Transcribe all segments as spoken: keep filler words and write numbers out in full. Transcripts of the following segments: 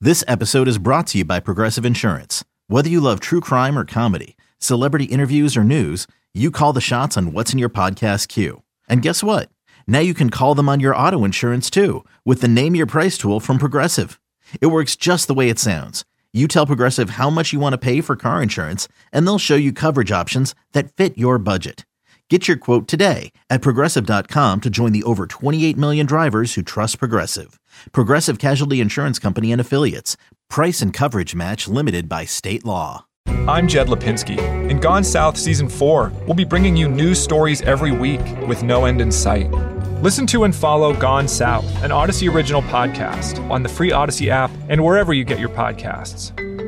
This episode is brought to you by Progressive Insurance. Whether you love true crime or comedy, celebrity interviews or news, you call the shots on what's in your podcast queue. And guess what? Now you can call them on your auto insurance too with the Name Your Price tool from Progressive. It works just the way it sounds. You tell Progressive how much you want to pay for car insurance, and they'll show you coverage options that fit your budget. Get your quote today at Progressive dot com to join the over twenty-eight million drivers who trust Progressive. Progressive Casualty Insurance Company and Affiliates. Price and coverage match limited by state law. I'm Jed Lipinski. In Gone South Season four, we'll be bringing you news stories every week with no end in sight. Listen to and follow Gone South, an Odyssey original podcast on the free Odyssey app and wherever you get your podcasts.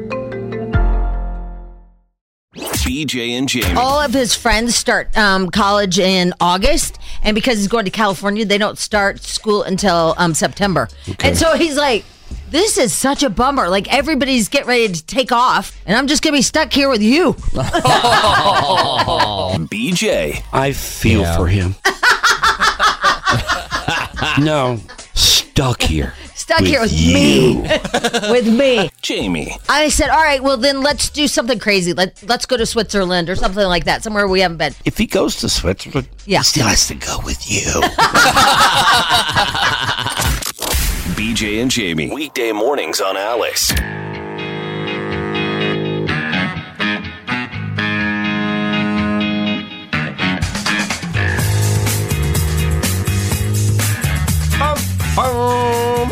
B J and Jamie. All of his friends start um, college in August, and because he's going to California, they don't start school until um, September. Okay. And so he's like, this is such a bummer. Like, everybody's getting ready to take off, and I'm just going to be stuck here with you. B J. I feel yeah. for him. No, stuck here. Stuck with here with you. me. With me. Jamie. I said, all right, well, then let's do something crazy. Let, let's go to Switzerland or something like that, somewhere we haven't been. If he goes to Switzerland, yeah. he still has to go with you. B J and Jamie. Weekday mornings on Alice. Um,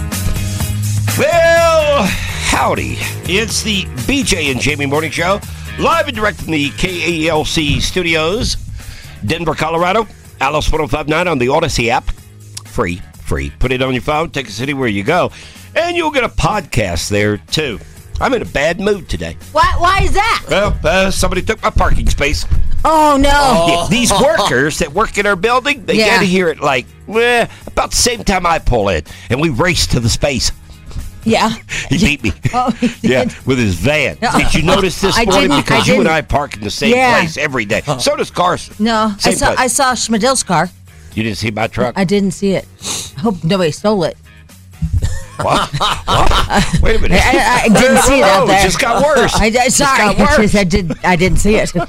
well, howdy. It's the B J and Jamie Morning Show, live and direct from the K A L C studios, Denver, Colorado. Alice one oh five point nine on the Odyssey app. Free, free. Put it on your phone, take us anywhere you go, and you'll get a podcast there, too. I'm in a bad mood today. Why, why is that? Well, uh, somebody took my parking space. Oh, no. Yeah, these workers that work in our building, they yeah. get here at like, eh, about the same time I pull in, and we race to the space. Yeah. He beat me. Oh, he did? Yeah, with his van. Did you notice this I morning? didn't, Because I you and didn't. I park in the same Yeah. place every day. So does Carson. No, I Same saw, place. I saw Schmidl's car. You didn't see my truck? I didn't see it. I hope nobody stole it. What? What? Wait a minute. I, I, I didn't see it out there. It just got worse. I, I, sorry, It just got worse. I did. I didn't see it.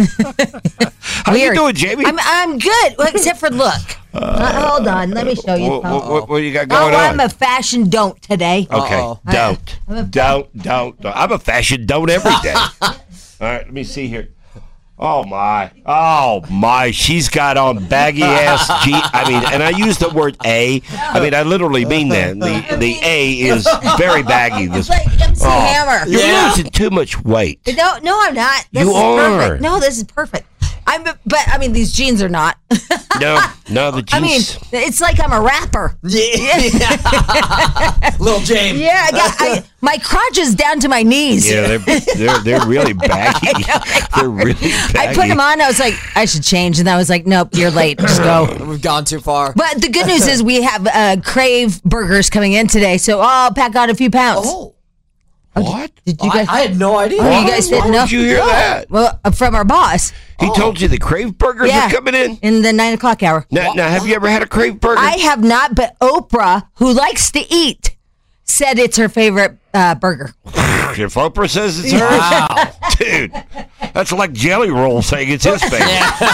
How you doing, Jamie? I'm I'm good, well, except for look. Uh, hold on, let me show you. What, what, what, what you got going oh, on? I'm a fashion don't today. Okay, Uh-oh. don't, a- don't, don't, don't. I'm a fashion don't every day. All right, let me see here. Oh my, oh my, she's got on baggy ass G. I mean, and I use the word A. I mean, I literally mean that. The the A is very baggy. It's This, like M C Hammer. you're Yeah. losing too much weight. No, no, I'm not. This You is are. perfect. No, this is perfect. I'm, but I mean, these jeans are not. No, no, the jeans. I mean, it's like I'm a rapper. Yeah. Little James. Yeah, I got I, my crotch is down to my knees. yeah, they're they're they're really baggy. They're really baggy. I put them on. I was like, I should change, and I was like, nope, you're late. Just go. We've gone too far. But the good news is we have uh, Crave burgers coming in today, so I'll pack on a few pounds. Oh. What? Did you I, guys? I had no idea. Oh, you guys Why didn't know? would you hear that? Well, uh, from our boss He told you the Crave burgers Yeah. are coming in? in the nine o'clock hour. Now, now, have you ever had a Crave burger? I have not, but Oprah, who likes to eat, said it's her favorite uh, burger. If Oprah says it's hers, Wow. dude, that's like Jelly Roll saying it's his favorite.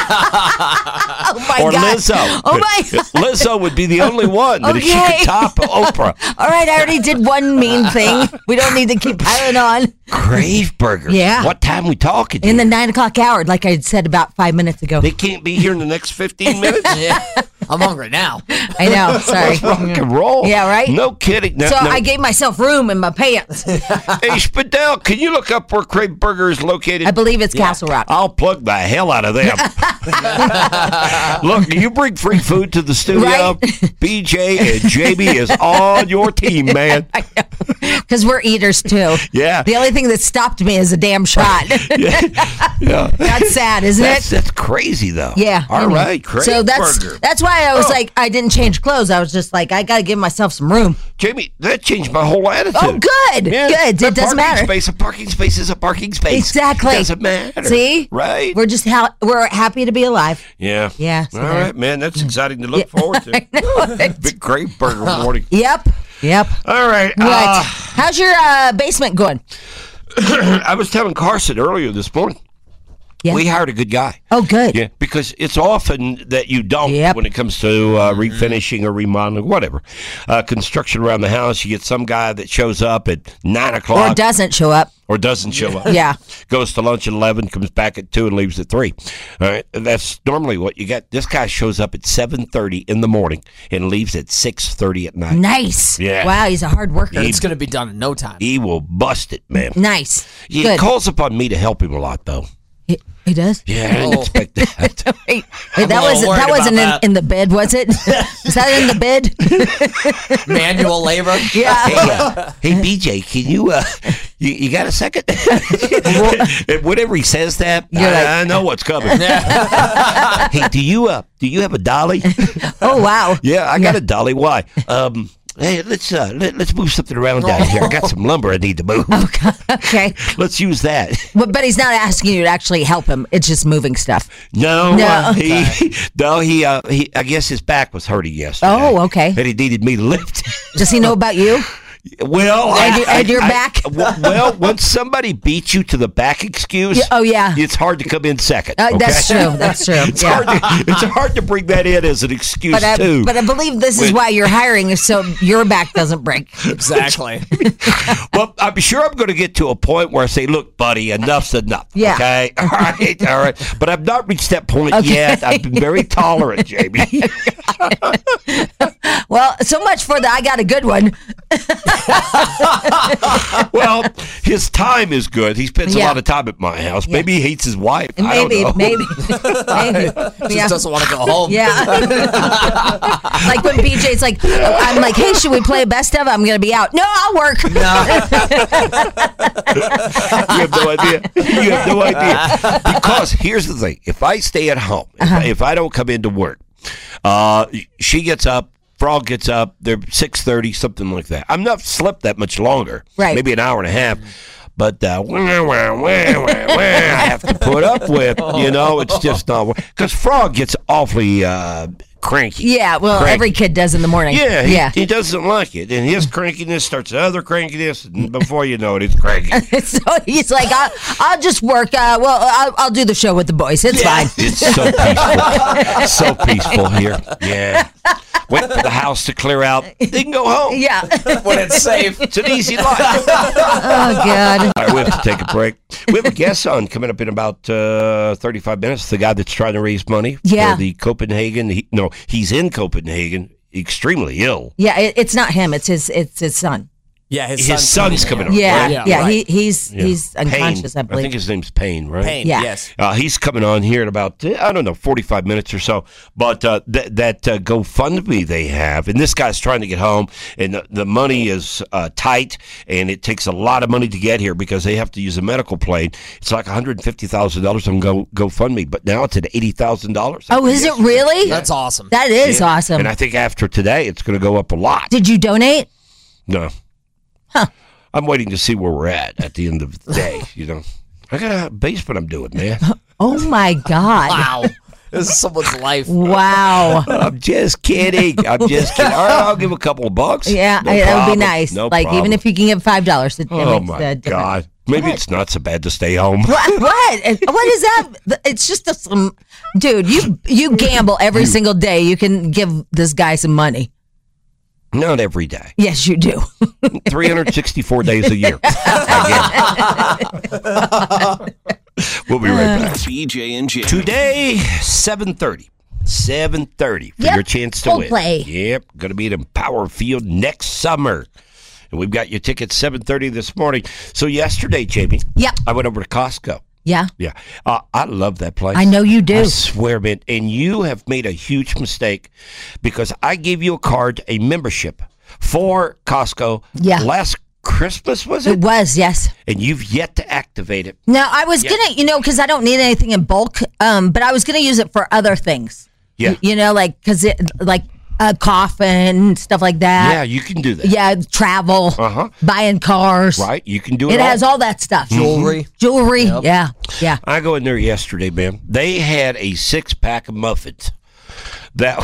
Oh my Or god! Lizzo. Oh my god! Lizzo would be the only one that if she Okay. could top Oprah. All right, I already did one mean thing. We don't need to keep piling on. Crave burgers. Yeah. What time we talking? In the nine o'clock hour, like I said about five minutes ago. They can't be here in the next fifteen minutes? Yeah. I'm hungry now. I know. Sorry. Rock and roll. Yeah, right? No kidding. No, So no. I gave myself room in my pants. Hey, Spadell, can you look up where Crave Burger is located? I believe it's Castle Rock. I'll plug the hell out of them. Look, you bring free food to the studio. Right? B J and Jamie is on your team, man. Because we're eaters too. Yeah. The only thing that stopped me is a damn shot. Yeah. Yeah. That's sad, isn't That's, it? that's crazy, though. Yeah. I All know. right, Crave So that's Burger. that's why I was Oh. like, I didn't change clothes. I was just like, I got to give myself some room. Jamie, that changed my whole attitude. Oh, good. Yeah. Good. A It doesn't parking matter. Space, a parking space is a parking space. Exactly. Doesn't matter. See? Right? We're just ha- we're happy to be alive. yeah. Yeah, so All there. right, man. That's exciting to look forward to. Big Crave Burger morning. Yep. Yep. All right. What? Uh, How's your uh, basement going? I was telling Carson earlier this morning. Yeah. We hired a good guy. Oh, good. Yeah, because it's often that you don't Yep. when it comes to uh, refinishing or remodeling, whatever. Uh, construction around the house, you get some guy that shows up at nine o'clock. Or doesn't show up. Or doesn't show up. Yeah. Goes to lunch at eleven, comes back at two, and leaves at three. All right. And that's normally what you get. This guy shows up at seven thirty in the morning and leaves at six thirty at night. Nice. Yeah. Wow, he's a hard worker. It's going to be done in no time. He will bust it, man. Nice. He Good. calls upon me to help him a lot, though. He, he does? Yeah, I didn't Oh. expect that. Wait, I'm wait, that a little wasn't worried that wasn't in, about that. in the bed, was it? Was that in the bed? Manual labor. Yeah. Hey, uh, hey, B J, can you, uh, you, you got a second? And whenever he says that, You're I, like- I know what's coming. Hey, do you, uh, do you have a dolly? Oh, wow. Yeah, I got a dolly. Why? Um, hey, let's uh, let, let's move something around down here. I got some lumber I need to move. Okay. Let's use that. But, but he's not asking you to actually help him. It's just moving stuff. No, No. uh, he, no, he, uh, he. I guess his back was hurting yesterday. Oh, okay. And he needed me to lift. Does he know about you? Well, And I, your- and I- your I- back? w- well, once somebody beats you to the back excuse, Yeah, oh, yeah. it's hard to come in second. Uh, okay? That's true. That's true. It's Yeah. hard. To, it's hard to bring that in as an excuse But I, too. but I believe this is When- why you're hiring, is so your back doesn't break. Exactly. Well, I'm sure I'm going to get to a point where I say, "Look, buddy, enough's enough." Yeah. Okay. All right. All right. But I've not reached that point Okay. yet. I've been very tolerant, Jamie. Well, so much for the I got a good one. Well, his time is good. He spends a Yeah. lot of time at my house. Maybe he hates his wife. I don't Maybe, know. maybe, maybe. Just Yeah. doesn't want to go home. Yeah. Like when B J's like, I'm like, hey, should we play best of? I'm going to be out. No, I'll work. You have no idea. You have no idea. Because here's the thing: if I stay at home, if, Uh-huh. I, if I don't come into work, uh, she gets up. Frog gets up. They're six thirty, something like that. I'm not slept that much longer. Right. Maybe an hour and a half. But uh, wah, wah, wah, wah, wah, I have to put up with. You know, it's just not because Frog gets awfully uh, cranky. Yeah, well, Cranky. every kid does in the morning. Yeah, he, yeah. he doesn't like it, and his crankiness starts other crankiness, and before you know it, it's cranky. So he's like, I'll, I'll just work. Uh, well, I'll, I'll do the show with the boys. It's fine. It's so peaceful. So peaceful here. Yeah. Wait for the house to clear out. They can go home. Yeah. When it's safe. It's an easy life. Oh, God. All right, we have to take a break. We have a guest on coming up in about uh, thirty-five minutes. The guy that's trying to raise money Yeah. for the Copenhagen. He, no, he's in Copenhagen, extremely ill. Yeah, it, it's not him. It's his. It's his son. Yeah, his, His son's coming on. Yeah, right? yeah. Yeah, right. He, he's Yeah. he's unconscious, Payne. I believe. think his name's Payne, right? Pain. Yeah. Yes. Uh, he's coming on here in about, uh, I don't know, forty-five minutes or so. But uh, th- that uh, GoFundMe they have, and this guy's trying to get home, and the, the money is uh, tight, and it takes a lot of money to get here because they have to use a medical plane. It's like one hundred fifty thousand dollars on Go GoFundMe, but now it's at eighty thousand dollars. Oh, is it really? That's awesome. That is awesome. And I think after today, it's going to go up a lot. Did you donate? No. Huh. I'm waiting to see where we're at at the end of the day, you know. I got a basement I'm doing, man. Oh my God! Wow. This is someone's life. Wow. I'm just kidding. I'm just kidding. All right, I'll give a couple of bucks. Yeah, No I- that would problem. be nice. No like problem. even if you can give five dollars. It, it Oh makes my the difference. God. Maybe it's not so bad to stay home. What? What? What is that? It's just a, some dude. You you gamble every single day. You can give this guy some money. Not every day. Yes, you do. three hundred sixty-four days a year. I guess. We'll be right back. B J and Jamie. Today, seven thirty. seven thirty for Yep, your chance to full win. play. Yep, going to be at Empower Field next summer. And we've got your tickets seven thirty this morning. So yesterday, Jamie, Yep. I went over to Costco. Yeah, Yeah, uh, I love that place. I know you do. I swear, man. And you have made a huge mistake because I gave you a card, a membership for Costco Yeah. last Christmas, was it it? was. Yes. And you've yet to activate it. Now I was gonna, you know, because I don't need anything in bulk. Um, but I was gonna use it for other things. Yeah. You, you know, like because it like a coffin stuff like that. yeah, you can do that. Yeah, travel, Uh-huh. buying cars. Right? You can do it It all. has all that stuff. Jewelry. Jewelry. Yep. Yeah. Yeah. I go in there yesterday, man. They had a six pack of muffins. That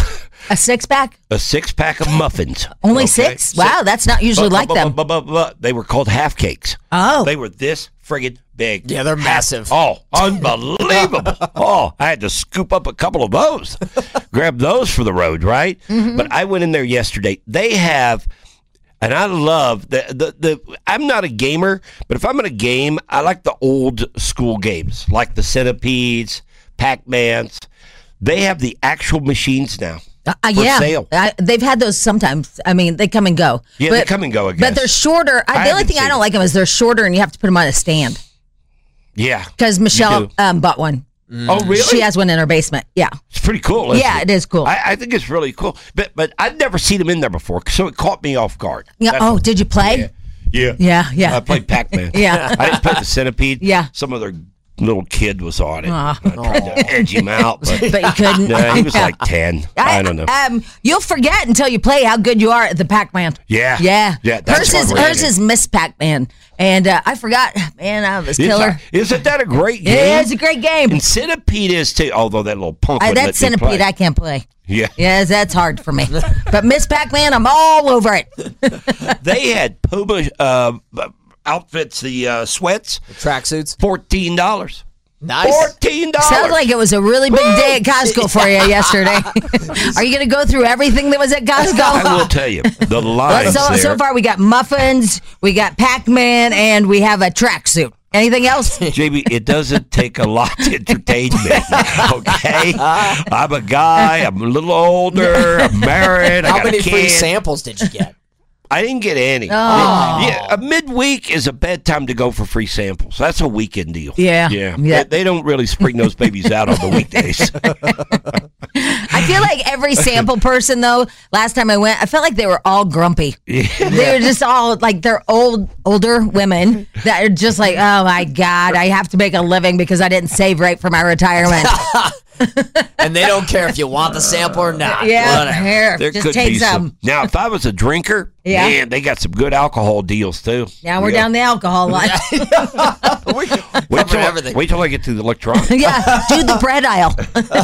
A six pack? A six pack of muffins. Only Okay? six? Wow, that's not usually But- like but- them. but- but- but They were called half cakes. Oh. They were this friggin' big. Yeah, they're massive. Oh, unbelievable. Oh, I had to scoop up a couple of those. Grab those for the road, right? Mm-hmm. But I went in there yesterday. They have, and I love, the, the, the. I'm not a gamer, but if I'm in a game, I like the old school games, like the Centipedes, Pac-Mans. They have the actual machines now. Uh, for yeah, sale. I, they've had those sometimes. I mean, they come and go. Yeah, they come and go, I But guess. they're shorter. I, I the only haven't thing I seen don't it. like them is they're shorter, and you have to put them on a stand. Yeah. Because Michelle do. um, bought one. Oh, really? She has one in her basement. Yeah. It's pretty cool. Isn't Yeah, it is cool. I, I think it's really cool. But but I'd never seen them in there before, so it caught me off guard. Yeah. That's- Oh, did you play? Yeah. Yeah, yeah. I played Pac-Man. Yeah. I didn't play the Centipede. Yeah. Some other little kid was on it. Aw. I tried to edge him out, but But you couldn't. no, he was Yeah. like ten. I, don't know. Um, you'll forget until you play how good you are at the Pac-Man. Yeah. Yeah. Yeah, that's hers what is we're hers in. is Miss Pac-Man, and uh, I forgot. Man, I was It's killer. like- isn't that a great game? Yeah, it's a great game. And Centipede is too, although that little punk I, wouldn't that let me Centipede, play. I can't play. Yeah. Yes, that's hard for me. But Miss Pac-Man, I'm all over it. They had Puma uh, outfits, the uh, sweats, Tracksuits. fourteen dollars. Nice. fourteen dollars. Sounds like it was a really big day at Costco for you yesterday. Are you going to go through everything that was at Costco? I will tell you, the lines so, there. so far, we got muffins, we got Pac-Man, and we have a tracksuit. Anything else? J B, it doesn't take a lot to entertain me, okay? I'm a guy, I'm a little older, I'm married, I How got many a free kid. samples did you get? I didn't get any. Oh. Yeah, a midweek is a bad time to go for free samples. That's a weekend deal. Yeah. Yeah. Yeah. They, they don't really spring those babies out on the weekdays. I feel like every sample person, though, last time I went, I felt like they were all grumpy. They were just all like they're old, older women that are just like, oh my God, I have to make a living because I didn't save right for my retirement. And they don't care if you want the sample or not. Yeah, Whatever. here, There just could take be some. Now, if I was a drinker, Yeah. man, they got some good alcohol deals too. Now we're Yeah. down the alcohol line. Wait Cover till, everything. wait till I get to the electronics. Yeah, do the bread aisle.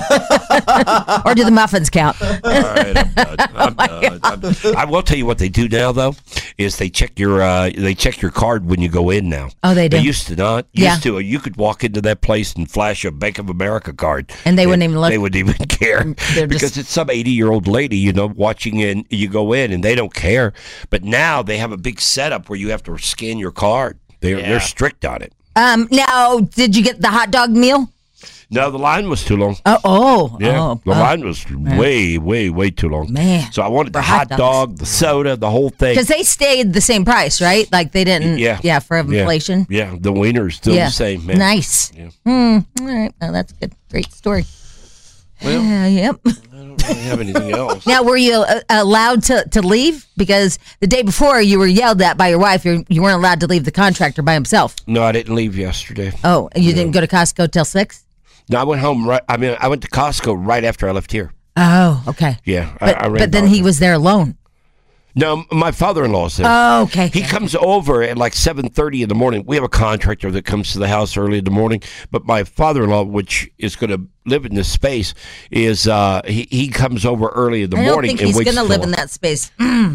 Or do the muffins count? All right, I'm done. I'm done. I'm- I will tell you what they do now, though, is they check your uh, they check your card when you go in now. Oh, they do? They used to not. Yeah. Used to. You could walk into that place and flash a Bank of America card, And they wouldn't even look. They wouldn't even care They're because just- it's some eighty-year-old lady, you know, watching, and you go in and they don't care. But now they have a big setup where you have to scan your card. They're Yeah. they're strict on it. Um, now, did you get the hot dog meal? No, the line was too long. Oh, oh, Yeah, oh, the oh. line was way, way, way too long. Man, So I wanted for the hot hot dogs. dog, the soda, the whole thing. Because they stayed the same price, right? Like they didn't. Yeah. Yeah, for Yeah. inflation. Yeah, the wiener's still yeah. the same, man. Nice. Yeah. Hmm. All right. Well, that's good. Great story. Well- Yeah, yep. I don't really have anything else. Now, were you uh, allowed to, to leave? Because the day before you were yelled at by your wife. You you weren't allowed to leave the contractor by himself. No, I didn't leave yesterday. Oh, you didn't go to Costco till six? No, I went home right. I mean, I went to Costco right after I left here. Oh, okay. Yeah, But, I, I ran but then by- he was there alone. No, my father-in-law's there. Oh, okay. He comes over at like seven thirty in the morning. We have a contractor that comes to the house early in the morning, but my father-in-law, which is going to live in this space, is uh, he he comes over early in the I don't morning think and he's waits going to live till- in that space.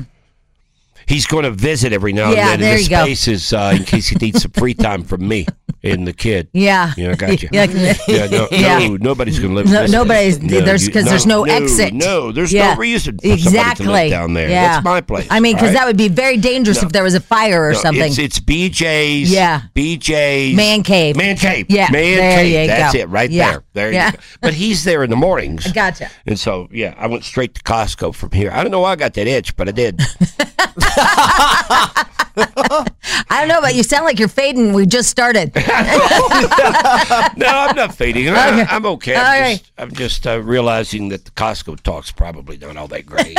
He's going to visit every now Yeah, and then. there and the you go. space is uh, in case he needs some free time from me and the kid. Yeah. Yeah, I got you. Yeah. Yeah, no, Yeah. no, nobody's going to live. No, in this nobody's place. there's you- because there's no, exit. No, there's Yeah. no reason for exactly. somebody to live down there. Yeah. That's my place. I mean, because all right? that would be very dangerous if there was a fire or No, something. It's, it's B J's. Yeah. B J's. Man cave. Man cave. Yeah, Man there cave. you That's go. it right Yeah. there. There Yeah. you go. But he's there in the mornings. Gotcha. And so, yeah, I went straight to Costco from here. I don't know why I got that itch, but I did. I don't know, but you sound like you're fading. We just started. No, I'm not fading. I, Okay. I'm okay. All I'm right. just, I'm just uh, realizing that the Costco talk's probably not all that great.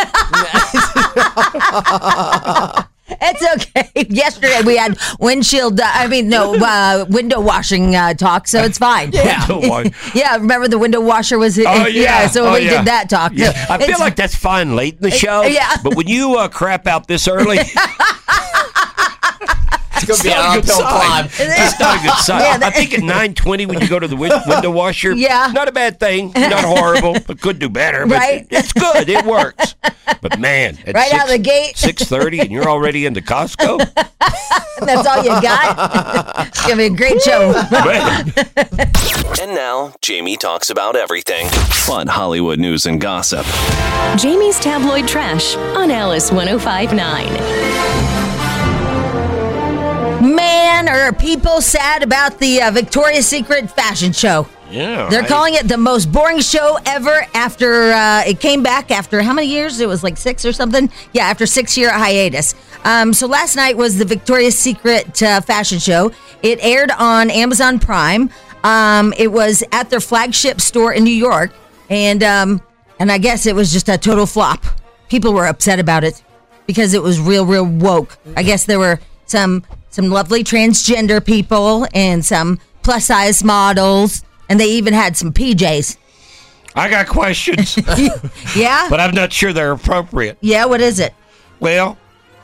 It's okay. Yesterday we had windshield. Uh, I mean, no uh, window washing uh, talk, so it's fine. Yeah. Don't worry. Yeah, remember the window washer was. Oh, yeah. so Oh, we yeah. did that talk. Yeah. I feel It's- like that's fine late in the show. yeah. But when you uh, crap out this early, It's going to be an not a good uphill sign. climb. It's not a good sign. Yeah, that- I think at nine twenty when you go to the win- window washer, Yeah. not a bad thing, not horrible, but could do better. But Right. it- it's good. It works. But man, at Right out the gate. six thirty, and you're already into Costco. That's all you got? It's going to be a great show. Man. And now, Jamie talks about everything. Fun Hollywood news and gossip. Jamie's Tabloid Trash on Alice one oh five point nine. Man, are people sad about the uh, Victoria's Secret fashion show? Yeah. They're I- calling it the most boring show ever after uh, it came back after how many years? It was like six or something. Yeah, after six year hiatus. Um, so last night was the Victoria's Secret uh, fashion show. It aired on Amazon Prime. Um, it was at their flagship store in New York, and um, and I guess it was just a total flop. People were upset about it because it was real, real woke. I guess there were some some lovely transgender people and some plus size models. And they even had some P Js. I got questions, Yeah? but I'm not sure they're appropriate. Yeah, what is it? Well,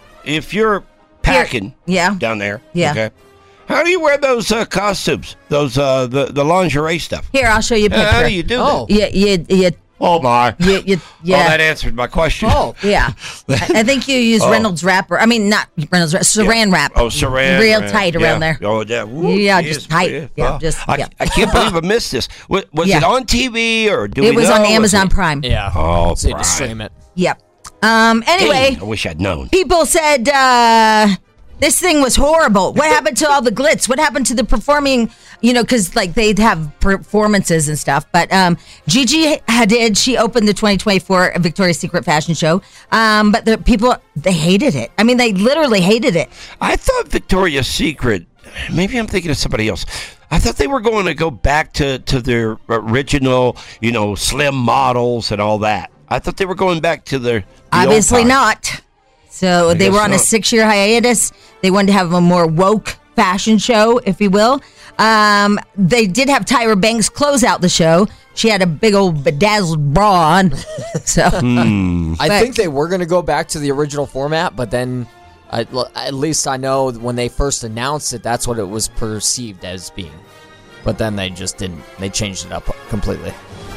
if you're packing Yeah. down there, Yeah. okay, how do you wear those uh, costumes, those uh, the the lingerie stuff? Here, I'll show you a Uh, picture. how do you do Oh. that? You, you, you, Oh my! you, you, Oh, yeah. that answered my question. Oh. yeah. I, I think you use Oh. Reynolds wrap, or I mean, not Reynolds wrap, saran wrap. Oh, saran. Real wrap. tight Yeah. around there. Oh, yeah. Woo, Yeah, yes, just tight. yes. Yeah, Oh, just- I, yeah. I can't believe I missed this. Was, was Yeah. it on T V or do we It was know? on Amazon it- Prime. Yeah. Oh, So you Brian. just stream it. Yep. Um. Anyway, Dang, I wish I'd known. people said uh, this thing was horrible. What happened to all the glitz? What happened to the performing? You know, because like they'd have performances and stuff. But um, Gigi Hadid, she opened the twenty twenty-four Victoria's Secret fashion show. Um, but the people, they hated it. I mean, they literally hated it. I thought Victoria's Secret. Maybe I'm thinking of somebody else. I thought they were going to go back to, to their original, you know, slim models and all that. I thought they were going back to their. the old Obviously time. not. So I they guess were on a not. six-year hiatus. They wanted to have a more woke fashion show, if you will. Um, they did have Tyra Banks close out the show. She had a big old bedazzled bra on. So Hmm. I But- think they were going to go back to the original format, but then I, at least I know when they first announced it, that's what it was perceived as being. But then they just didn't. They changed it up completely.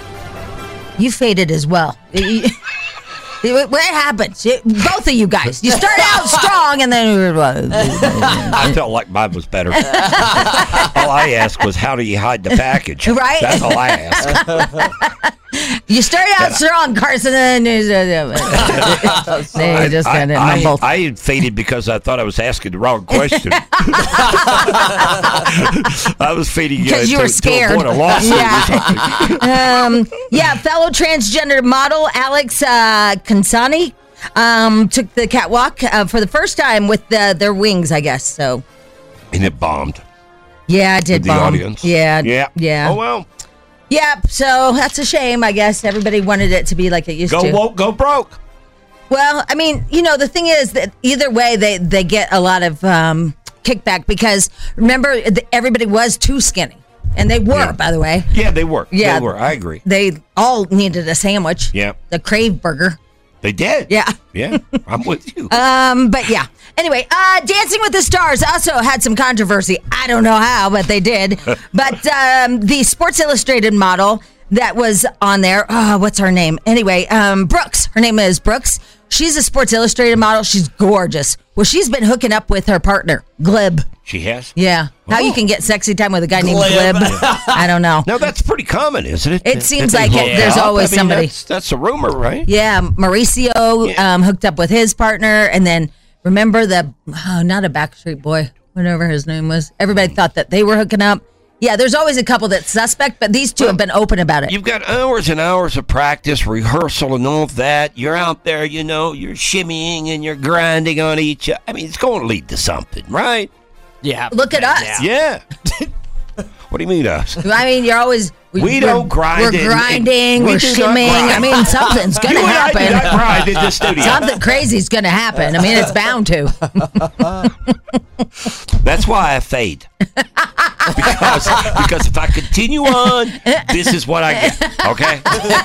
you faded as well. You- What happens? You- Both of you guys. You start out strong and then. I felt like mine was better. All I asked was, how do you hide the package? Right? That's all I asked. You start out strong, Carson, and then they just I, got it I, mumbled. I faded because I thought I was asking the wrong question. I was fading uh, Because you to, were to scared. avoid a lawsuit Yeah. or something. um, yeah, fellow transgender model Alex uh, Kansani um, took the catwalk uh, for the first time with the, their wings, I guess. So, And it bombed. yeah, it did With the bomb. audience. Yeah, Yeah. yeah. Oh, well. Yep. So that's a shame. I guess everybody wanted it to be like it used Go to. woke, go broke. Well, I mean, you know, the thing is that either way, they they get a lot of um, kickback because remember, th- everybody was too skinny, and they were, Yeah. by the way. Yeah, they were. Yeah. They were. I agree. They all needed a sandwich. Yeah. The Crave Burger. They did. Yeah. Yeah. I'm with you. Um, but yeah. Anyway, uh, Dancing with the Stars also had some controversy. I don't know how, but they did. But um, the Sports Illustrated model that was on there, oh, what's her name? Anyway, um, Brooks. Her name is Brooks. She's a Sports Illustrated model. She's gorgeous. Well, she's been hooking up with her partner, Glib. She has? Yeah. How you Oh. can get sexy time with a guy named Glib. Glib, I don't know. No, that's pretty common, isn't it? It That- seems that they like it. hook There's up? always I mean, somebody. That's, that's a rumor, right? Yeah, Mauricio Yeah. um, hooked up with his partner, and then remember the oh, not a Backstreet Boy, whatever his name was. Everybody thought that they were hooking up. Yeah, there's always a couple that's suspect, but these two have been open about it. You've got hours and hours of practice, rehearsal, and all of that. You're out there, you know, you're shimmying and you're grinding on each other. I mean, it's going to lead to something, right? Yeah. Look at us. Yeah. What do you mean us? I mean, you're always We we're- don't grind We're and- and grinding. we We're do not shimming. grind. I mean, something's You gonna and I do not happen. grind in the studio. Something crazy's gonna happen. I mean, it's bound to. That's why I fade. because, because if I continue on, this is what I get. Okay?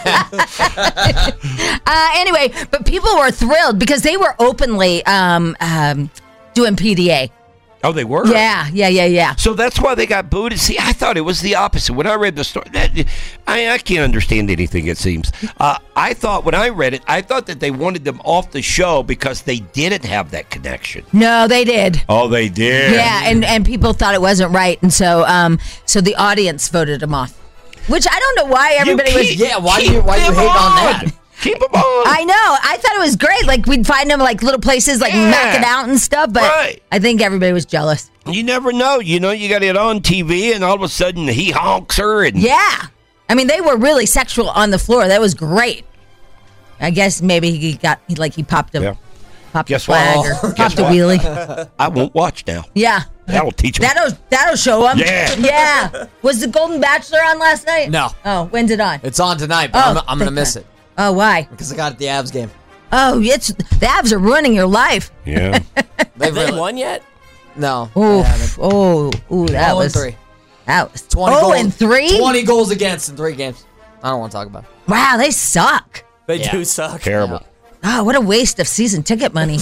Uh, anyway, but people were thrilled because they were openly um, um, doing P D A. Oh, they were? Yeah, yeah, yeah, yeah. So that's why they got booed. See, I thought it was the opposite. When I read the story, that, I, I can't understand anything, it seems. Uh, I thought, when I read it, I thought that they wanted them off the show because they didn't have that connection. No, they did. Oh, they did? Yeah, and, and people thought it wasn't right, and so um, so the audience voted them off. Which I don't know why everybody was... Yeah, why you why you hate on that? Keep them on. I know. I thought it was great. Like, we'd find them, like, little places, like, Yeah. knocking out and stuff, but Right. I think everybody was jealous. You never know. You know, you got it on T V, and all of a sudden he honks her. And Yeah. I mean, they were really sexual on the floor. That was great. I guess maybe he got, he, like, he popped a, Yeah. popped Guess a flag what? or Guess popped a what? wheelie. I won't watch now. Yeah. That'll teach me. That'll, that'll show them. Yeah. Yeah. Was the Golden Bachelor on last night? No. Oh, when's it on? It's on tonight, but Oh, I'm, I'm going to thank miss God. it Oh, why? because I got it the Avs game. Oh, it's, the Avs are ruining your life. Yeah. They've They really, won yet? No. Ooh, they haven't. oh, ooh, that oh, was and three. that was twenty oh, goals. and three. twenty goals against in three games. I don't want to talk about it. Wow, they suck. They Yeah. do suck. Terrible. Oh, what a waste of season ticket money.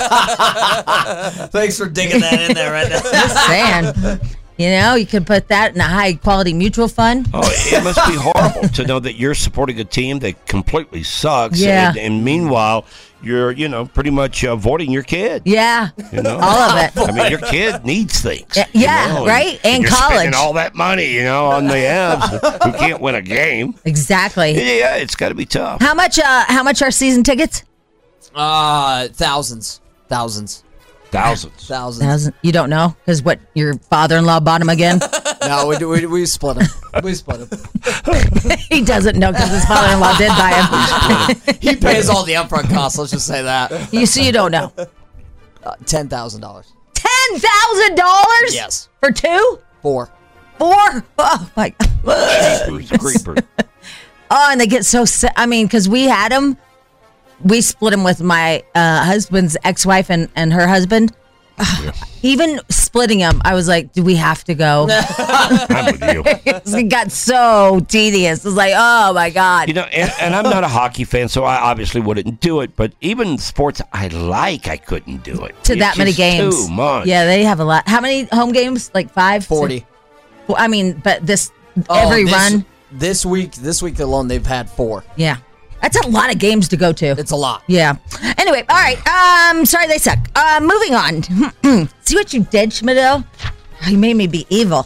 Thanks for digging that in there right now. Just saying. You know, you could put that in a high quality mutual fund. Oh, it must be horrible to know that you're supporting a team that completely sucks. Yeah. And, and meanwhile, you're, you know, pretty much avoiding your kid. Yeah, You know? all of it. I mean, your kid needs things. Yeah, you yeah, know, right? And you're college. spending all that money, you know, on the Avs who can't win a game. Exactly. Yeah, it's got to be tough. How much? Uh, how much are season tickets? Uh, thousands. Thousands. Thousands. Thousands. Thousand. You don't know because what? Your father-in-law bought them again. No, we, we, we split them. We split them. He doesn't know because his father-in-law did buy them. He pays all the upfront costs, let's just say that. You see, you don't know. Uh, ten thousand dollars. Ten thousand dollars. Yes. For two, Four. four. Oh my. Creepers, creepers. Oh, and they get so sick. I mean, because we had them, we split them with my uh, husband's ex-wife and, and her husband. Even splitting them, I was like, do we have to go? I'm with you. It got so tedious. It was like, oh my God. You know, and, and I'm not a hockey fan, so I obviously wouldn't do it. But even sports I like, I couldn't do it. to It's that many just games. Too much. Yeah, they have a lot. How many home games? Like five? Forty. Well, I mean, but this, Oh, every this, run. This week, this week alone, they've had four. Yeah. That's a lot of games to go to. It's a lot. Yeah. Anyway, all right. Um, sorry they suck. Uh, moving on. See what you did, Schmidl? Oh, you made me be evil.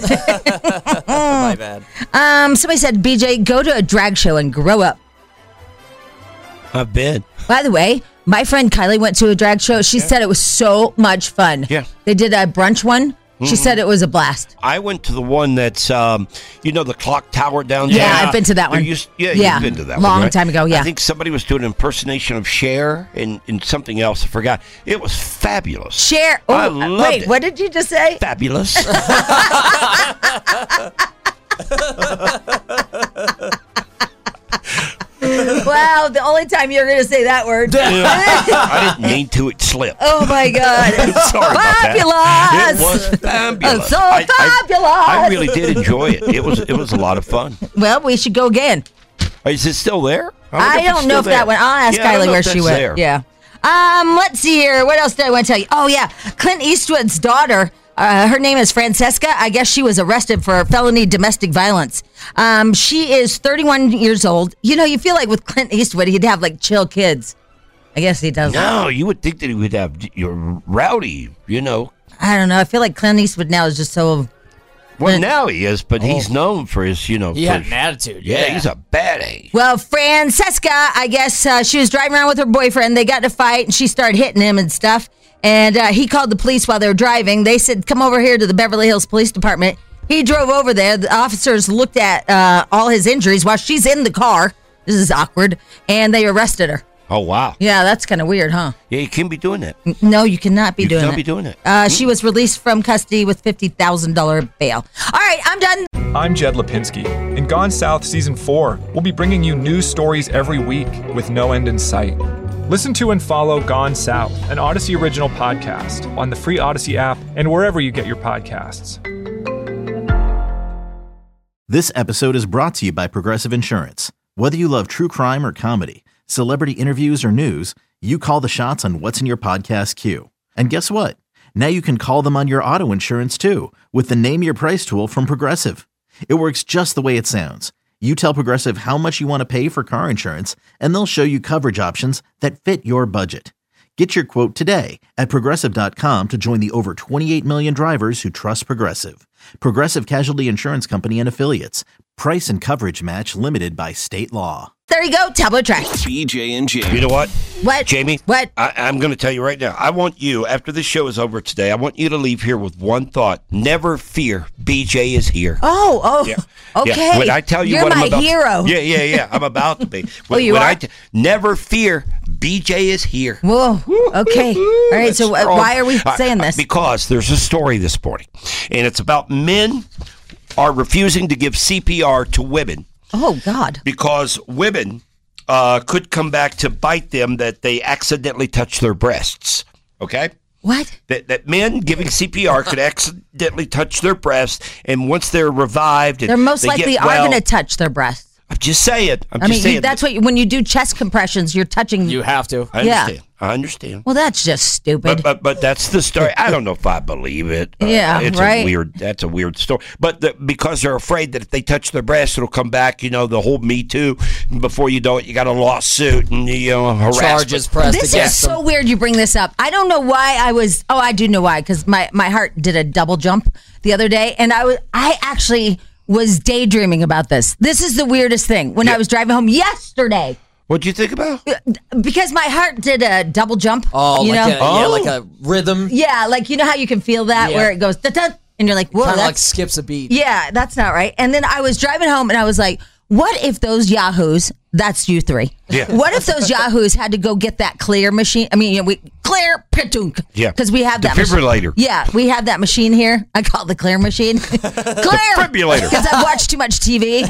My bad. Um, somebody said, B J, go to a drag show and grow up. I've been. By the way, my friend Kylie went to a drag show. She said it was so much fun. Yeah. They did a brunch one. She said it was a blast. I went to the one that's, um, you know, the clock tower downtown. Yeah, I've been to that There one. used- yeah, Yeah, you've been to that long one, right? time ago, yeah. I think somebody was doing an impersonation of Cher and, and something else. I forgot. It was fabulous. Share. Oh, I loved wait, it. what did you just say? Fabulous. Wow, the only time you're going to say that word. I didn't mean to. It slipped. Oh my God. Sorry about Fabulous. that. It was fabulous. So I, I- fabulous. I really did enjoy it. It was it was a lot of fun. Well, we should go again. Is it still there? I, wonder if it's don't still know if there. that went. I'll ask Yeah, I don't Kylie know where if she that's went. there. Yeah. Um, let's see here. What else did I want to tell you? Oh yeah, Clint Eastwood's daughter. Uh, her name is Francesca. I guess she was arrested for felony domestic violence. Um, she is thirty-one years old. You know, you feel like with Clint Eastwood, he'd have like chill kids. I guess he doesn't. No, you would think that he would have your rowdy, you know. I don't know. I feel like Clint Eastwood now is just so. Well, now he is, but he's known for his, you know. He for had his- an attitude. Yeah, Yeah, he's a bad A. Well, Francesca, I guess uh, she was driving around with her boyfriend. They got in a fight, and she started hitting him and stuff. And uh, he called the police while they were driving. They said, come over here to the Beverly Hills Police Department. He drove over there. The officers looked at uh, all his injuries while she's in the car. This is awkward. And they arrested her. Oh, wow. Yeah, that's kind of weird, huh? Yeah, you can't be doing that. No, you cannot be You doing cannot it. be doing it. Uh, she was released from custody with fifty thousand dollars bail. All right, I'm done. I'm Jed Lipinski. In Gone South Season four, we'll be bringing you news stories every week with no end in sight. Listen to and follow Gone South, an Odyssey original podcast, on the free Odyssey app and wherever you get your podcasts. This episode is brought to you by Progressive Insurance. Whether you love true crime or comedy, celebrity interviews or news, you call the shots on what's in your podcast queue. And guess what? Now you can call them on your auto insurance too with the Name Your Price tool from Progressive. It works just the way it sounds. You tell Progressive how much you want to pay for car insurance, and they'll show you coverage options that fit your budget. Get your quote today at Progressive dot com to join the over twenty-eight million drivers who trust Progressive. Progressive Casualty Insurance Company and Affiliates. Price and coverage match limited by state law. There you go, tabloid trash. B J and Jamie. You know what? What? Jamie? What? I, I'm going to tell you right now. I want you, after this show is over today, I want you to leave here with one thought. Never fear. B J is here. Oh, oh, Yeah. okay. Yeah. When I tell you You're what my I'm about hero. To, yeah, yeah, yeah. I'm about to be. When, Oh, you when are? I t- never fear. B J is here. Whoa. Okay. All right. That's So uh, strong. why are we Uh, saying this? Because there's a story this morning, and it's about men are refusing to give C P R to women Oh God. because women uh, could come back to bite them that they accidentally touched their breasts. Okay? What? That, that men giving C P R could accidentally touch their breasts, and once they're revived, and They're most they likely get are well, going to touch their breasts. I'm just saying. I'm I just mean, saying. you, that's what you, when you do chest compressions, you're touching. You have to. I yeah. understand. I understand. Well, that's just stupid. But, but but that's the story. I don't know if I believe it. Uh, Yeah, it's right. A weird. That's a weird story. But the, because they're afraid that if they touch their breast, it'll come back. You know, the whole Me Too. Before you know it, you got a lawsuit and you know harassment. Charges pressed This against is so them. weird you bring this up. I don't know why I was. Oh, I do know why, because my, my heart did a double jump the other day, and I was I actually was daydreaming about this. This is the weirdest thing. When I was driving home yesterday, What'd you think about? because my heart did a double jump. Oh, you like know? a, yeah, Oh. like a rhythm. Yeah, like you know how you can feel that Yeah. where it goes da-da, and you're like, whoa, Kind of that's like skips a beat. yeah, that's not right. And then I was driving home and I was like, what if those yahoos, that's you three. Yeah. What if those yahoos had to go get that clear machine? I mean, you know, we clear pitunk. Yeah. Because we have that machine. Defibrillator. Yeah, we have that machine here. I call it the clear machine. Clear. Defibrillator. Because I've watched too much T V.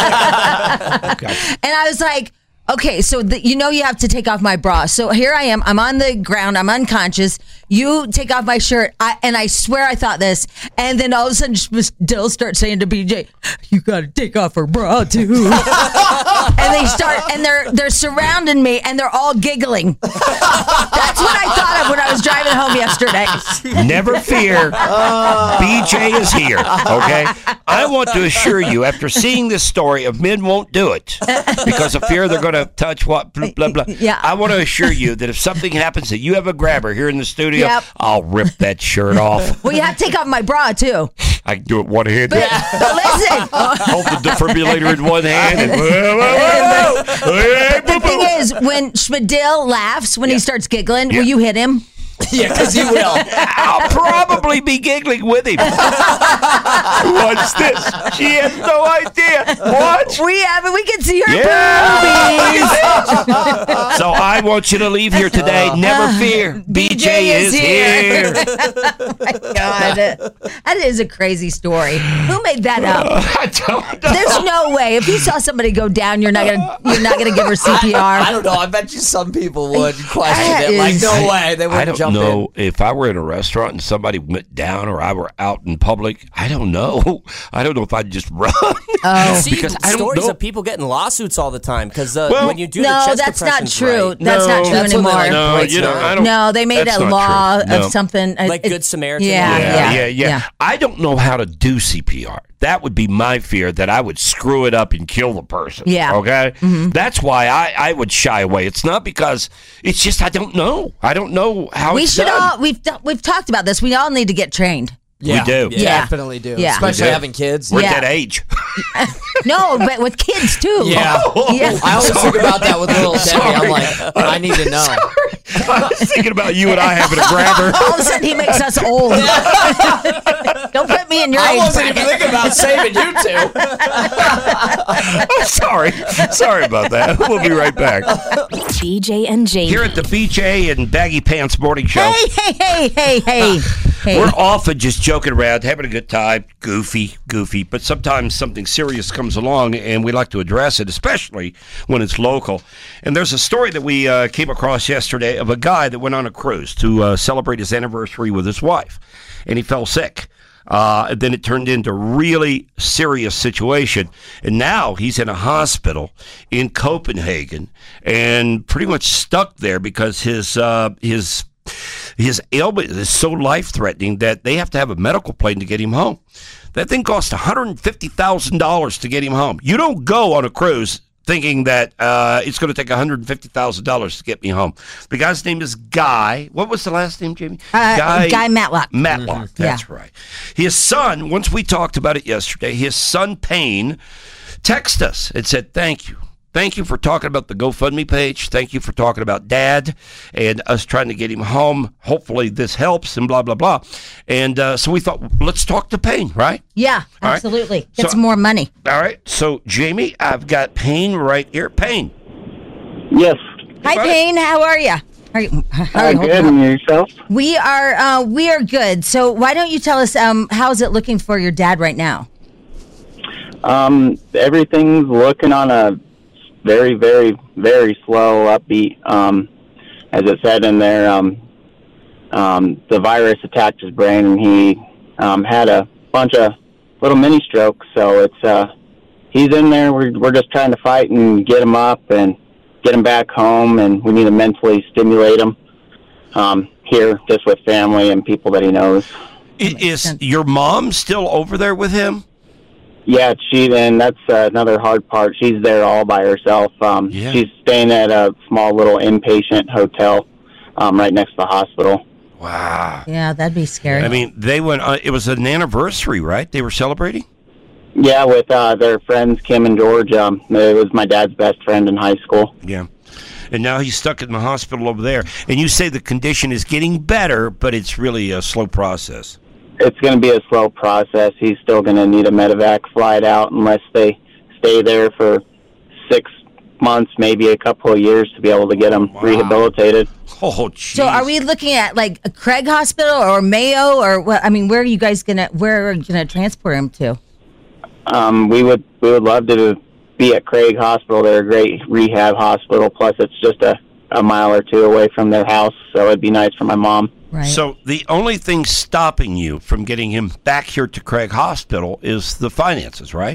And I was like, okay, so the, you know you have to take off my bra. So here I am. I'm on the ground. I'm unconscious. You take off my shirt. I, and I swear I thought this. And then all of a sudden, Dill starts saying to B J, you got to take off her bra, too. And they start, and they're they're surrounding me, and they're all giggling. That's what I thought of when I was driving home yesterday. Never fear. B J is here. Okay? I want to assure you, after seeing this story of men won't do it because of fear they're going to touch what, blah, blah, blah. Yeah. I want to assure you that if something happens that you have a grabber here in the studio, Yep. I'll rip that shirt off. Well, you have to take off my bra, too. I can do it one handed. But, but listen. Hold the defibrillator in one hand. And, whoa, whoa, whoa. Hey, The boo, thing boo. is, when Schmidl laughs, when he starts giggling, Yeah. will you hit him? Yeah, because you will. I'll probably be giggling with him. What's this? She has no idea. What? We have it. We can see her Yeah. boobies. So I want you to leave here today. Never fear. B J is here. Oh my God, that is a crazy story. Who made that up? I don't know. There's no way. If you saw somebody go down, you're not gonna you're not gonna give her C P R. I don't know. I bet you some people would question That it. Like, is- no way. They I wouldn't don't jump know in. if I were in a restaurant and somebody went down or I were out in public. I don't know. I don't know if I'd just run. Oh. You see Because I don't stories know. of people getting lawsuits all the time because uh, Well- when you do No, the chest that's not compressions true. right, That's not true That's when they, anymore. like, No, breaks you know, their- I don't. No, they made that's a not law true. No. of something uh, like it- Good Samaritan. Yeah, Yeah, yeah, yeah, yeah, yeah. I don't know how to do C P R. That would be my fear, that I would screw it up and kill the person. Yeah. Okay? That's why I, I would shy away. It's not because, it's just I don't know. I don't know how We it's should done. all we've we've talked about this. We all need to get trained. Yeah, do. Yeah, Yeah. definitely do. Yeah. Especially We do. having kids. We're Yeah. at that age. No, but with kids too. Yeah. Yeah. I always think about that with little Debbie. I'm like, I need to know. I was thinking about you and I having a grabber. All of a sudden, he makes us old. Don't put me in your I age wasn't even bracket. thinking about saving you two. Sorry. Sorry about that. We'll be right back. B J and Jamie. Here at the B J and Baggy Pants Morning Show. Hey, hey, hey, hey, hey. hey. We're often just joking around, having a good time, goofy, goofy, but sometimes something serious comes along and we like to address it, especially when it's local. And there's a story that we uh, came across yesterday of a guy that went on a cruise to uh, celebrate his anniversary with his wife, and he fell sick. Uh, and then it turned into a really serious situation. And now he's in a hospital in Copenhagen and pretty much stuck there because his uh, his his ailment is so life-threatening that they have to have a medical plane to get him home. That thing costs one hundred fifty thousand dollars to get him home. You don't go on a cruise thinking that uh, it's going to take one hundred fifty thousand dollars to get me home. The guy's name is Guy. What was the last name, Jamie? Uh, Guy, Guy Matlock. Matlock, mm-hmm. That's yeah. right. His son, once we talked about it yesterday, his son, Payne, texted us and said, thank you. Thank you for talking about the GoFundMe page. Thank you for talking about Dad and us trying to get him home. Hopefully this helps and blah, blah, blah. And uh, so we thought, let's talk to Payne, right? Yeah, all absolutely. Right? Get so, some more money. All right. So, Jamie, I've got Payne right here. Payne. Yes. Hi, Hi. Payne. How are you? Are you, how are you? Good, and yourself? We are, uh, we are good. So why don't you tell us um, how's it looking for your dad right now? Um, everything's looking on a very, very, very slow upbeat. Um, as it said in there, um, um, the virus attacked his brain, and he um, had a bunch of little mini strokes. So it's uh, he's in there. We're we're just trying to fight and get him up and get him back home, and we need to mentally stimulate him um, here, just with family and people that he knows. Is your mom still over there with him? Yeah, she and that's uh, another hard part. She's there all by herself. Um, yeah. She's staying at a small little inpatient hotel um, right next to the hospital. Wow. Yeah, that'd be scary. I mean, they went. Uh, it was an anniversary, right? They were celebrating. Yeah, with uh, their friends Kim and George. Um, it was my dad's best friend in high school. Yeah. And now he's stuck in the hospital over there. And you say the condition is getting better, but it's really a slow process. It's going to be a slow process. He's still going to need a medevac flight out unless they stay there for six months, maybe a couple of years to be able to get him wow. rehabilitated. Oh, geez. So are we looking at like a Craig Hospital or Mayo or what? I mean, where are you guys going to, where are you going to transport him to? Um, we would, we would love to be at Craig Hospital. They're a great rehab hospital. Plus it's just a, a mile or two away from their house. So it'd be nice for my mom. Right. So the only thing stopping you from getting him back here to Craig Hospital is the finances, right?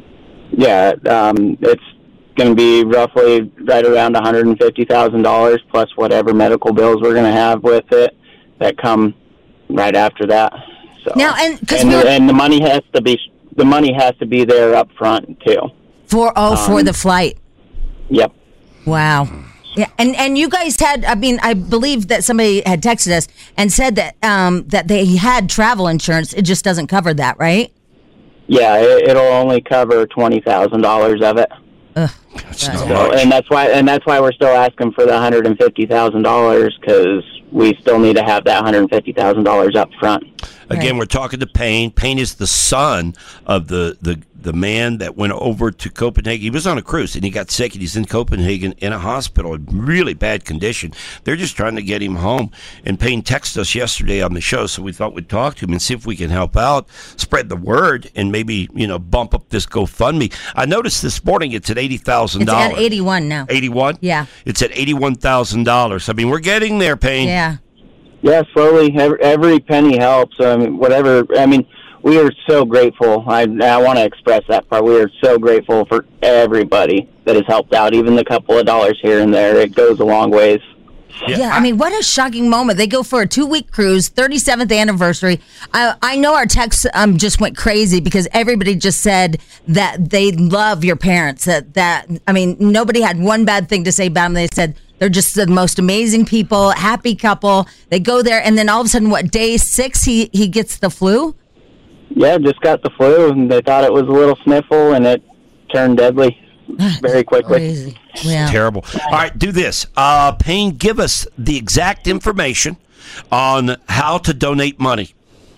Yeah, um, it's going to be roughly right around one hundred fifty thousand dollars plus whatever medical bills we're going to have with it that come right after that. So now, and, cause and, we were, and the money has to be the money has to be there up front too. For oh, um, for the flight. Yep. Wow. Yeah, and and you guys had, I mean, I believe that somebody had texted us and said that um, that they had travel insurance. It just doesn't cover that, right? Yeah, it, it'll only cover twenty thousand dollars of it. Ugh, that's that's not so, much. and that's why, and that's why we're still asking for the one hundred fifty thousand dollars because we still need to have that one hundred fifty thousand dollars up front. Again, Right. we're talking to Payne. Payne is the son of the, the, the man that went over to Copenhagen. He was on a cruise, and he got sick, and he's in Copenhagen in a hospital in really bad condition. They're just trying to get him home. And Payne texted us yesterday on the show, so we thought we'd talk to him and see if we can help out, spread the word, and maybe, you know, bump up this GoFundMe. I noticed this morning it's at eighty thousand dollars. It's at eighty-one now. eighty-one? Yeah. It's at eighty-one thousand dollars. I mean, we're getting there, Payne. Yeah. Yeah, slowly. Every, every penny helps. I mean, whatever. I mean, we are so grateful. I I want to express that part. We are so grateful for everybody that has helped out, even the couple of dollars here and there. It goes a long ways. Yeah, yeah I, I mean, what a shocking moment. They go for a two-week cruise, thirty-seventh anniversary. I, I know our texts um, just went crazy because everybody just said that they love your parents. That, that I mean, nobody had one bad thing to say about them. They said they're just the most amazing people, happy couple. They go there, and then all of a sudden, what, day six, he, he gets the flu? Yeah, just got the flu, and they thought it was a little sniffle, and it turned deadly very quickly. Crazy. Yeah. Terrible. All right, do this. Uh, Payne, give us the exact information on how to donate money.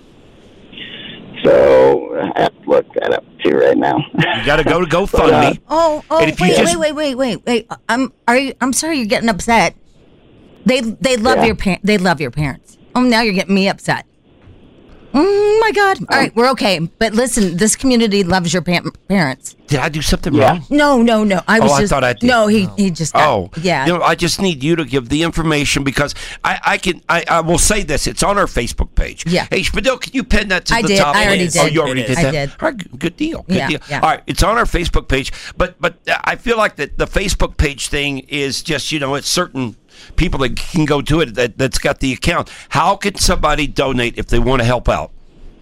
So I have to look that up too right now. You got to go to GoFundMe. Oh, oh, And if you wait, just- wait, wait, wait, wait, wait. I'm, are you, I'm sorry you're getting upset. They, they love Yeah. your parents. They love your parents. Oh, now you're getting me upset. Oh my God! All right, we're okay. But listen, this community loves your pa- parents. Did I do something Yeah. wrong? No, no, no. I was Oh, I just. thought I did. No, he he just. Got, Oh, yeah. You know, I just need you to give the information because I, I can. I, I will say this. It's on our Facebook page. Yeah. Hey, Spadil, can you pin that to I the did. top? I already Oh, did. you already It did is. that. I did. All right, good deal. Good Yeah, deal. yeah. All right, it's on our Facebook page. But but I feel like that the Facebook page thing is just, you know, it's certain people that can go to it that, that's got the account. How can somebody donate if they want to help out?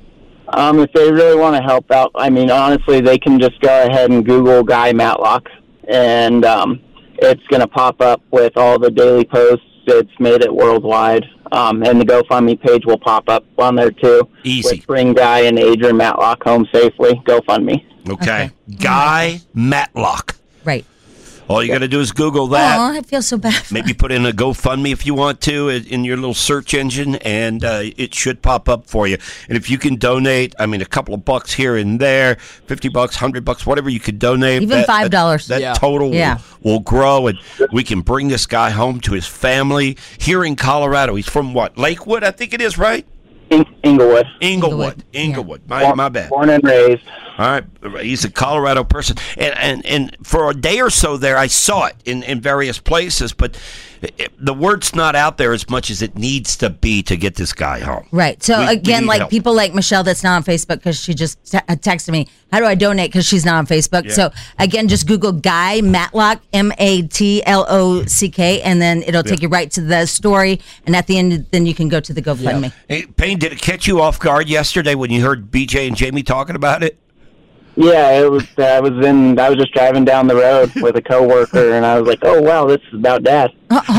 Um, if they really want to help out, I mean, honestly, they can just go ahead and Google Guy Matlock, and um, it's going to pop up with all the daily posts. It's made it worldwide, um, and the GoFundMe page will pop up on there too. Easy. With Bring Guy and Adrian Matlock home safely. GoFundMe. Okay. Okay. Guy Matlock. Right. All you got to do is Google that. Oh, I feel so bad. for Maybe put in a GoFundMe if you want to in your little search engine, and uh, it should pop up for you. And if you can donate, I mean, a couple of bucks here and there, fifty bucks, one hundred bucks, whatever you could donate. Even that- five dollars. That, that Yeah. total Yeah. will, will grow, and we can bring this guy home to his family here in Colorado. He's from what? Lakewood, I think it is, right? In- Inglewood. Inglewood. Inglewood, Inglewood. yeah. My, Born- my bad. Born and raised. All right, he's a Colorado person, and and, and for a day or so there, I saw it in, in various places, but it, the word's not out there as much as it needs to be to get this guy home. Right. So We- we again, need like help. people like Michelle that's not on Facebook because she just te- texted me, how do I donate because she's not on Facebook? Yeah. So again, just Google Guy Matlock, M A T L O C K, and then it'll take you right to the story. And at the end, then you can go to the GoFundMe. Hey, Payne, did it catch you off guard yesterday when you heard B J and Jamie talking about it? Yeah, it was. Uh, I was in. I was just driving down the road with a coworker, and I was like, "Oh wow, this is about Dad."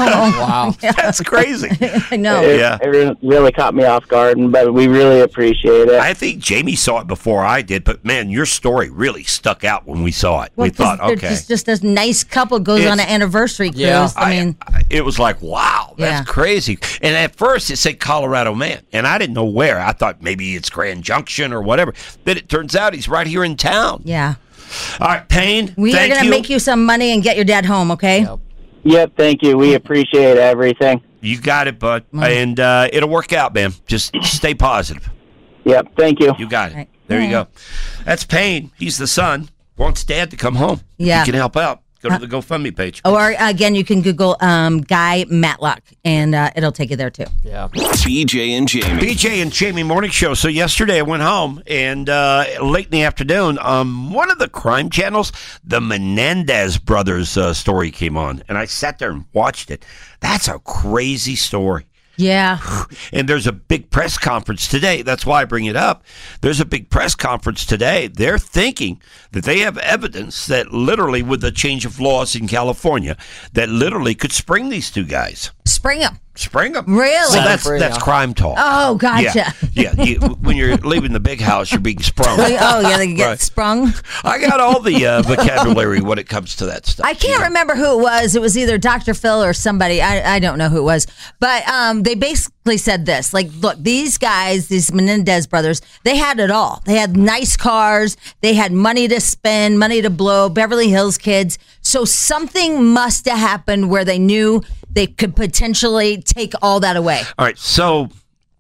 Wow. That's crazy. I know. It, Yeah. it re- really caught me off guard, but we really appreciate it. I think Jamie saw it before I did, but man, your story really stuck out when we saw it. Well, we 'cause thought, they're okay. Just, just a nice couple goes It's- on an anniversary cruise. Yeah. I mean, I- it was like, wow, that's Yeah. crazy. And at first it said Colorado man, and I didn't know where. I thought maybe it's Grand Junction or whatever. But it turns out he's right here in town. yeah. All right, Payne, We thank are going to you. make you some money and get your dad home, okay? Yep. Yep, thank you. We appreciate everything. You got it, bud. And uh, it'll work out, man. Just stay positive. Yep, thank you. You got it. Right. There you Yeah. go. That's Payne. He's the son. Wants Dad to come home. Yeah. He can help out. Go to the GoFundMe page. Or again, you can Google um, Guy Matlock, and uh, it'll take you there too. Yeah. B J and Jamie. B J and Jamie Morning Show. So yesterday I went home, and uh, late in the afternoon, um, one of the crime channels, the Menendez brothers uh, story came on, and I sat there and watched it. That's a crazy story. Yeah. And there's a big press conference today. That's why I bring it up. There's a big press conference today. They're thinking that they have evidence that literally, with the change of laws in California, that literally could spring these two guys. Spring them. Spring them. Really? Well, that's Free, that's huh? crime talk. Oh, gotcha. Yeah, yeah. You, when you're leaving the big house, you're being sprung. Oh, yeah, they get Right. sprung. I got all the uh, vocabulary when it comes to that stuff. I can't remember who it was. It was either Doctor Phil or somebody. I, I don't know who it was. But um, they basically said this. Like, look, these guys, these Menendez brothers, they had it all. They had nice cars. They had money to spend, money to blow, Beverly Hills kids. So something must have happened where they knew they could potentially take all that away. All right, so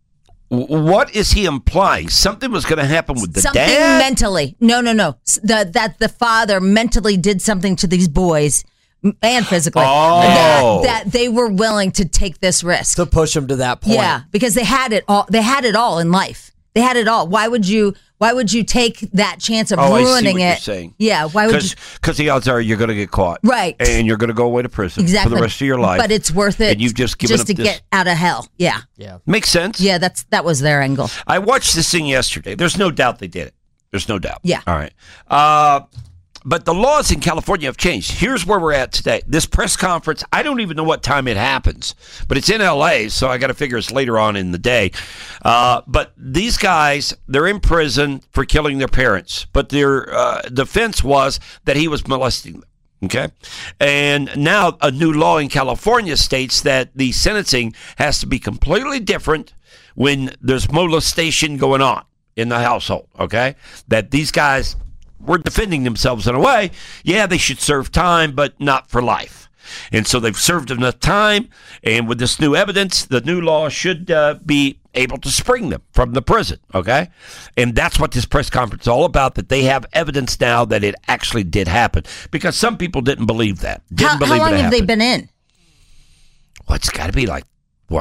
w- what is he implying? Something was going to happen with the something dad? mentally. No, no, no. S- The, that the father mentally did something to these boys m- and physically. Oh. That, that they were willing to take this risk. To push him to that point. Yeah, because they had it all. They had it all in life. They had it all. Why would you? Why would you take that chance of Oh, I see ruining what it? you're saying. Yeah. Why would you? Because the odds are you're going to get caught. Right. And you're going to go away to prison Exactly. for the rest of your life. But it's worth it. And you've just given just up to this. get out of hell. Yeah. Yeah. Makes sense. Yeah. That's that was their angle. I watched this thing yesterday. There's no doubt they did it. There's no doubt. Yeah. All right. Uh, but the laws in California have changed. Here's where we're at today. This press conference, I don't even know what time it happens, but it's in L A, so I got to figure it's later on in the day. Uh, but these guys, they're in prison for killing their parents, but their uh, defense was that he was molesting them. Okay. And now a new law in California states that the sentencing has to be completely different when there's molestation going on in the household. Okay. That these guys were defending themselves in a way. Yeah, they should serve time, but not for life. And so they've served enough time. And with this new evidence, the new law should uh, be able to spring them from the prison. Okay. And that's what this press conference is all about, that they have evidence now that it actually did happen, because some people didn't believe that. Didn't How, believe how long it have they happened. been in? Well, it's got to be like, what,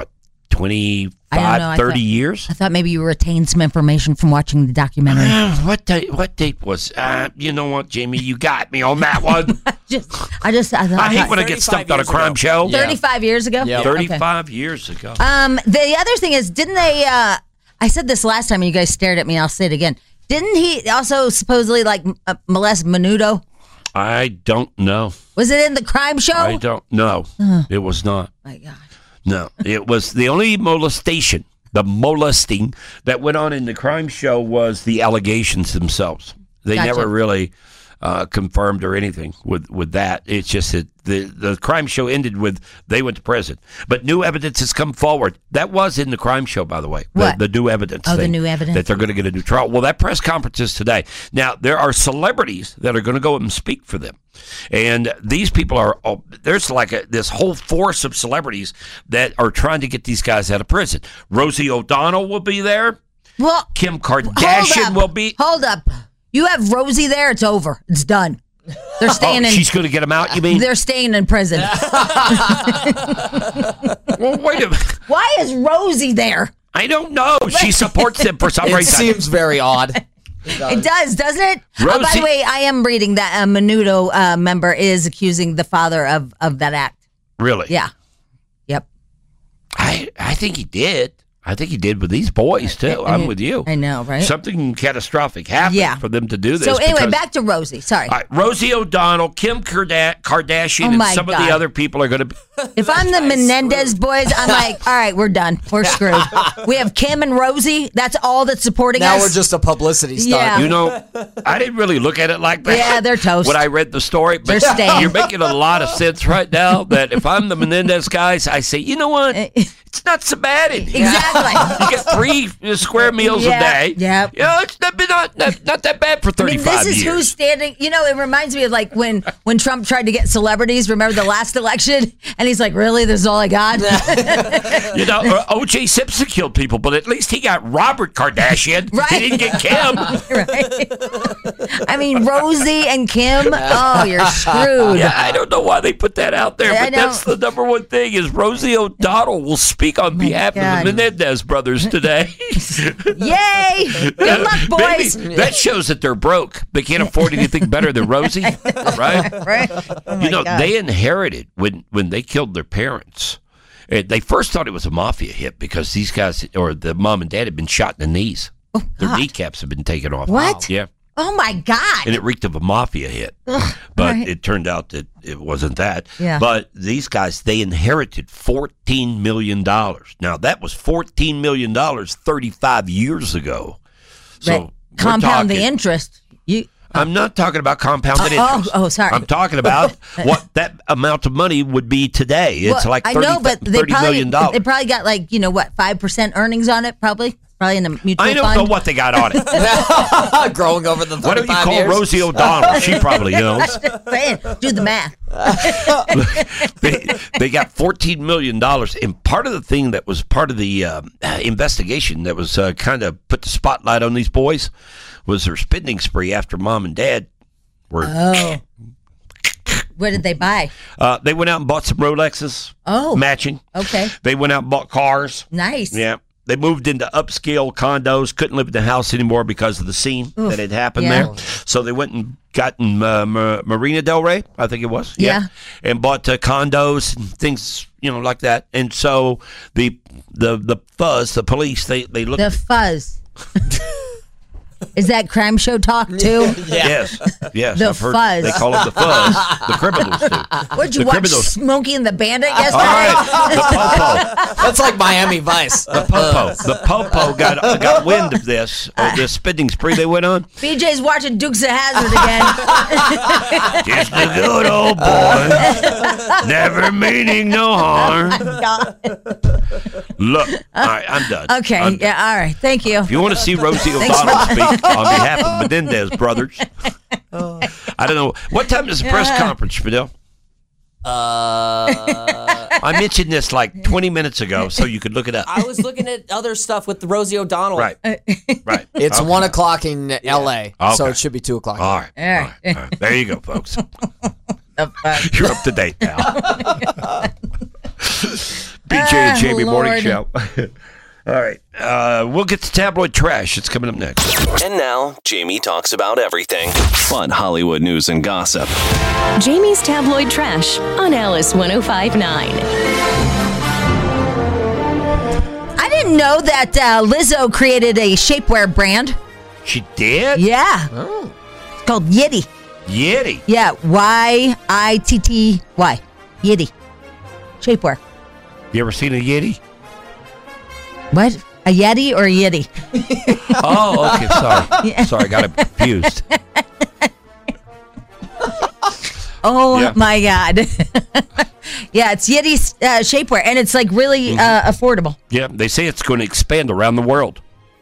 twenty-five, thirty years. I thought maybe you retained some information from watching the documentary. Uh, what date? What date was? Uh, you know what, Jamie? You got me on that one. just, I just, I, thought, I hate when I get stumped on a crime ago. show. Thirty-five years ago. Yep. Thirty-five Okay. years ago. Um, the other thing is, didn't they? Uh, I said this last time, and you guys stared at me. I'll say it again. Didn't he also supposedly like uh, molest Menudo? I don't know. Was it in the crime show? I don't know. Uh, It was not. my God. No, it was the only molestation, the molesting that went on in the crime show was the allegations themselves. They Gotcha. never really uh, confirmed or anything with, with that. It's just that the, the crime show ended with they went to prison. But new evidence has come forward. That was in the crime show, by the way. The, What? the new evidence. Oh, the thing, new evidence. That they're going to get a new trial. Well, that press conference is today. Now, there are celebrities that are going to go up and speak for them. And these people are, oh, there's like a, this whole force of celebrities that are trying to get these guys out of prison. Rosie O'Donnell will be there. Well, Kim hold Kardashian up. will be. Hold up. You have Rosie there. It's over. It's done. They're staying Oh, in. she's going to get them out, you mean? They're staying in prison. Well, wait a minute. Why is Rosie there? I don't know. She supports them for some It reason. seems very odd. It does, doesn't it? Oh, by Rosie- the way, I am reading that a Menudo uh, member is accusing the father of, of that act. Really? Yeah. Yep. I, I think he did. I think he did with these boys, too. I'm with you. I know, right? Something catastrophic happened Yeah. for them to do this. So anyway, because- back to Rosie. Sorry. All right, Rosie O'Donnell, Kim Karda- Kardashian, Oh, and my some of God. the other people are going to be. If I'm the Menendez boys, I'm like, all right, we're done. We're screwed. We have Kim and Rosie. That's all that's supporting Now us. we're just a publicity stunt. Yeah. You know, I didn't really look at it like that. Yeah, they're toast. When I read the story, but They're staying. you're making a lot of sense right now. That if I'm the Menendez guys, I say, you know what? It's not so bad in here. Exactly. You get three uh, square meals Yeah, a day. yep. Yeah, it's not, not, not, not that bad for I mean, thirty-five this is years. who's standing. You know, it reminds me of like when when Trump tried to get celebrities. Remember the last election? And he's like, "Really? This is all I got." You know, uh, O J Simpson killed people, but at least he got Robert Kardashian. Right. He didn't get Kim. Right? I mean, Rosie and Kim. Oh, you're screwed. Yeah, I don't know why they put that out there, I but that's the number one thing is Rosie O'Donnell will speak on behalf God. of the Menendez brothers today. Yay! Good luck, boys. Maybe that shows that they're broke. They can't afford anything better than Rosie, right? Right? Oh, You know, my God. they inherited when when they killed their parents. eh, They first thought it was a mafia hit because these guys or the mom and dad had been shot in the knees. Their God. kneecaps have been taken off. What? Yeah. Oh my God! And it reeked of a mafia hit. But right. it turned out that it wasn't that. Yeah. But these guys, they inherited fourteen million dollars. Now, that was fourteen million dollars thirty-five years ago. So But we're compound the talking- interest. You. I'm not talking about compounded Oh, oh, interest. oh, sorry. I'm talking about what that amount of money would be today. It's Well, like I thirty, know, but they thirty probably million dollars. they probably got like you know what five percent earnings on it. Probably, probably in a mutual I don't fund. know what they got on it. Growing over the Why don't you thirty-five call years? Rosie O'Donnell? She probably knows. Saying, do the math. they, they got fourteen million dollars. And part of the thing that was part of the um, uh, investigation that was uh, kind of put the spotlight on these boys was their spending spree after mom and dad were. Oh. What did they buy? Uh, they went out and bought some Rolexes. Oh. Matching. Okay. They went out and bought cars. Nice. Yeah. They moved into upscale condos, couldn't live in the house anymore because of the scene Oof. that had happened Yeah. there. So they went and got in uh, Ma- Marina Del Rey, I think it was. Yeah. And bought uh, condos and things, you know, like that. And so the the the fuzz, the police, they, they looked. The fuzz. Is that crime show talk too? Yes, yes. The I've heard fuzz. They call it the fuzz. The criminals do. What'd you The watch? criminals. Smokey and the Bandit All yesterday? right, the popo. That's like Miami Vice. The popo. The popo got got wind of this, of this spending spree they went on. B J's watching Dukes of Hazzard again. Just a good old boy, never meaning no harm. Look, all right, I'm done. Okay, I'm done. yeah, all right. Thank you. If you want to see Rosie Thanks O'Donnell for- speak on behalf of Menendez brothers, I don't know. What time is the press conference, Fidel? Uh, I mentioned this like twenty minutes ago, so you could look it up. I was looking at other stuff with Rosie O'Donnell. Right, right. It's Okay. one o'clock in L A, so Okay. it should be two o'clock. All right, All right. all right, all right. There you go, folks. The fuzz. You're up to date now. B J and Jamie Oh, Morning Lord. Show. All right. Uh, we'll get to tabloid trash. It's coming up next. And now, Jamie talks about everything. Fun Hollywood news and gossip. Jamie's Tabloid Trash on Alice one oh five point nine. I didn't know that uh, Lizzo created a shapewear brand. She did? Yeah. Oh. It's called Yitty. Yitty. Yeah, Y I T T Y. Yitty. Shapewear. You ever seen a Yitty? What? A Yeti or a Yitty? Oh, okay. Sorry. Yeah. Sorry, I got it confused. Oh, Yeah. my God. Yeah, it's Yitty uh, shapewear, and it's like really Mm-hmm. uh, affordable. Yeah, they say it's going to expand around the world.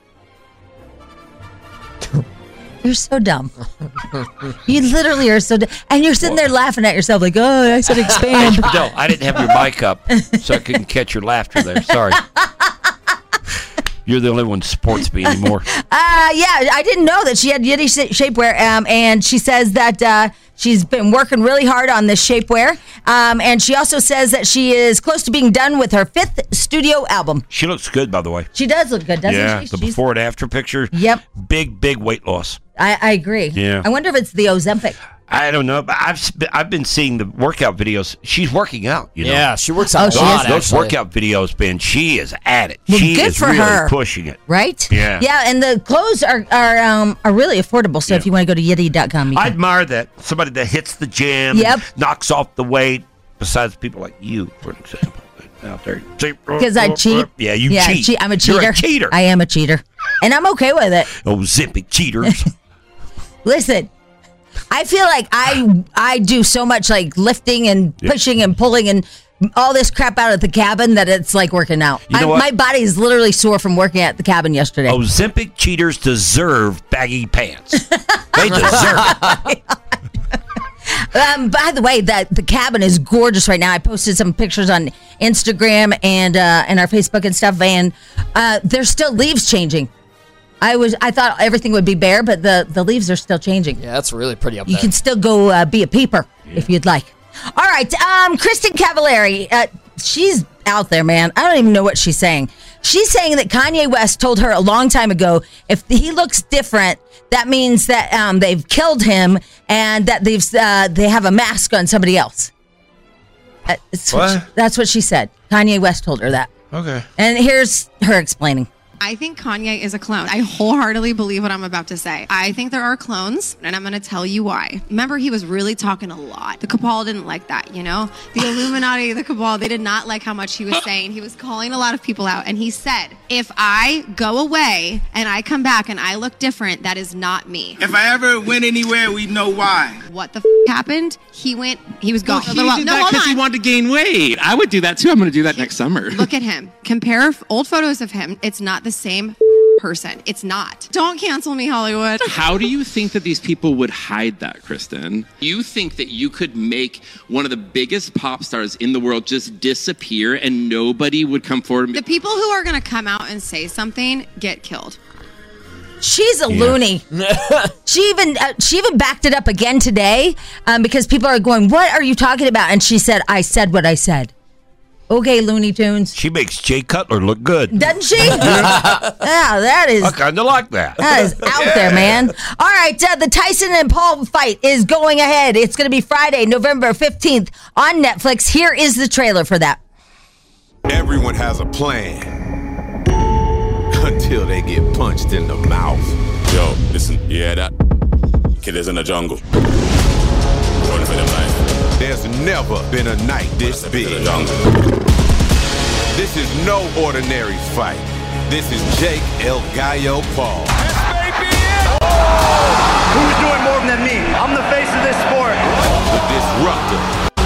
You're so dumb. You literally are so dumb. And you're sitting there laughing at yourself like, oh, I said expand. No, I didn't have your mic up, so I couldn't catch your laughter there. Sorry. You're the only one that supports me anymore. Uh, yeah, I didn't know that she had Yitty sh- shapewear, um, and she says that uh, she's been working really hard on this shapewear, um, and she also says that she is close to being done with her fifth studio album. She looks good, by the way. She does look good, doesn't yeah, she? the She's- before and after picture. Yep. Big, big weight loss. I, I agree. Yeah. I wonder if it's the Ozempic. I don't know, but I've sp- I've been seeing the workout videos. She's working out, you know. Yeah, she works Oh, out she a lot, is? Those actually. workout videos, man, she is at it. Well, she good is for really her. pushing it. Right? Yeah. Yeah, and the clothes are are um are really affordable. So Yeah. if you want to go to yitty dot com, you I can. admire that. Somebody that hits the gym, Yep. and knocks off the weight, besides people like you, for example, out there. Because I cheat. Yeah, you yeah, cheat. che- I'm a cheater. You're a cheater. I am a cheater, and I'm okay with it. Oh, Ozempic cheaters. Listen, I feel like I I do so much like lifting and Yeah. pushing and pulling and all this crap out at the cabin that it's like working out. You know I, what? my body is literally sore from working at the cabin yesterday. Ozempic cheaters deserve baggy pants. They deserve it. Um, by the way, that the cabin is gorgeous right now. I posted some pictures on Instagram and uh, and our Facebook and stuff, and uh, there's still leaves changing. I was I thought everything would be bare, but the, the leaves are still changing. Yeah, that's really pretty up You there. can still go uh, be a peeper if you'd like. All right, um, Kristen Cavallari, uh, she's out there, man. I don't even know what she's saying. She's saying that Kanye West told her a long time ago, if he looks different, that means that um, they've killed him and that they've uh, they have a mask on somebody else. Uh, it's what What? she- that's what she said. Kanye West told her that. Okay. And here's her explaining. I think Kanye is a clone. I wholeheartedly believe what I'm about to say. I think there are clones, and I'm going to tell you why. Remember, he was really talking a lot. The cabal didn't like that, you know? The Illuminati, the cabal, they did not like how much he was saying. He was calling a lot of people out, and he said, if I go away and I come back and I look different, that is not me. If I ever went anywhere, we'd know why. What the f- happened? He went, he was gone. Well, for a he little while. did No, that hold because on. he wanted to gain weight. I would do that too. I'm going to do that next summer. Look at him. Compare f- old photos of him. It's not the same person. It's not. Don't cancel me, Hollywood. How do you think that these people would hide that, Kristen? You think that you could make one of the biggest pop stars in the world just disappear and nobody would come forward? The people who are going to come out and say something get killed. She's a loony. she even uh, she even backed it up again today um, because people are going, "What are you talking about?" And she said, "I said what I said." Okay, Looney Tunes. She makes Jay Cutler look good. Doesn't she? Yeah, that is I kind of like that. that is out there, man. All right, uh, the Tyson and Paul fight is going ahead. It's going to be Friday, November fifteenth on Netflix. Here is the trailer for that. Everyone has a plan until they get punched in the mouth. Yo, listen, you hear that? Killers in the jungle. Running for their life. There's never been a night this big. This is no ordinary fight. This is Jake El Gallo Paul. Who's doing more than me? I'm the face of this sport. The Disruptor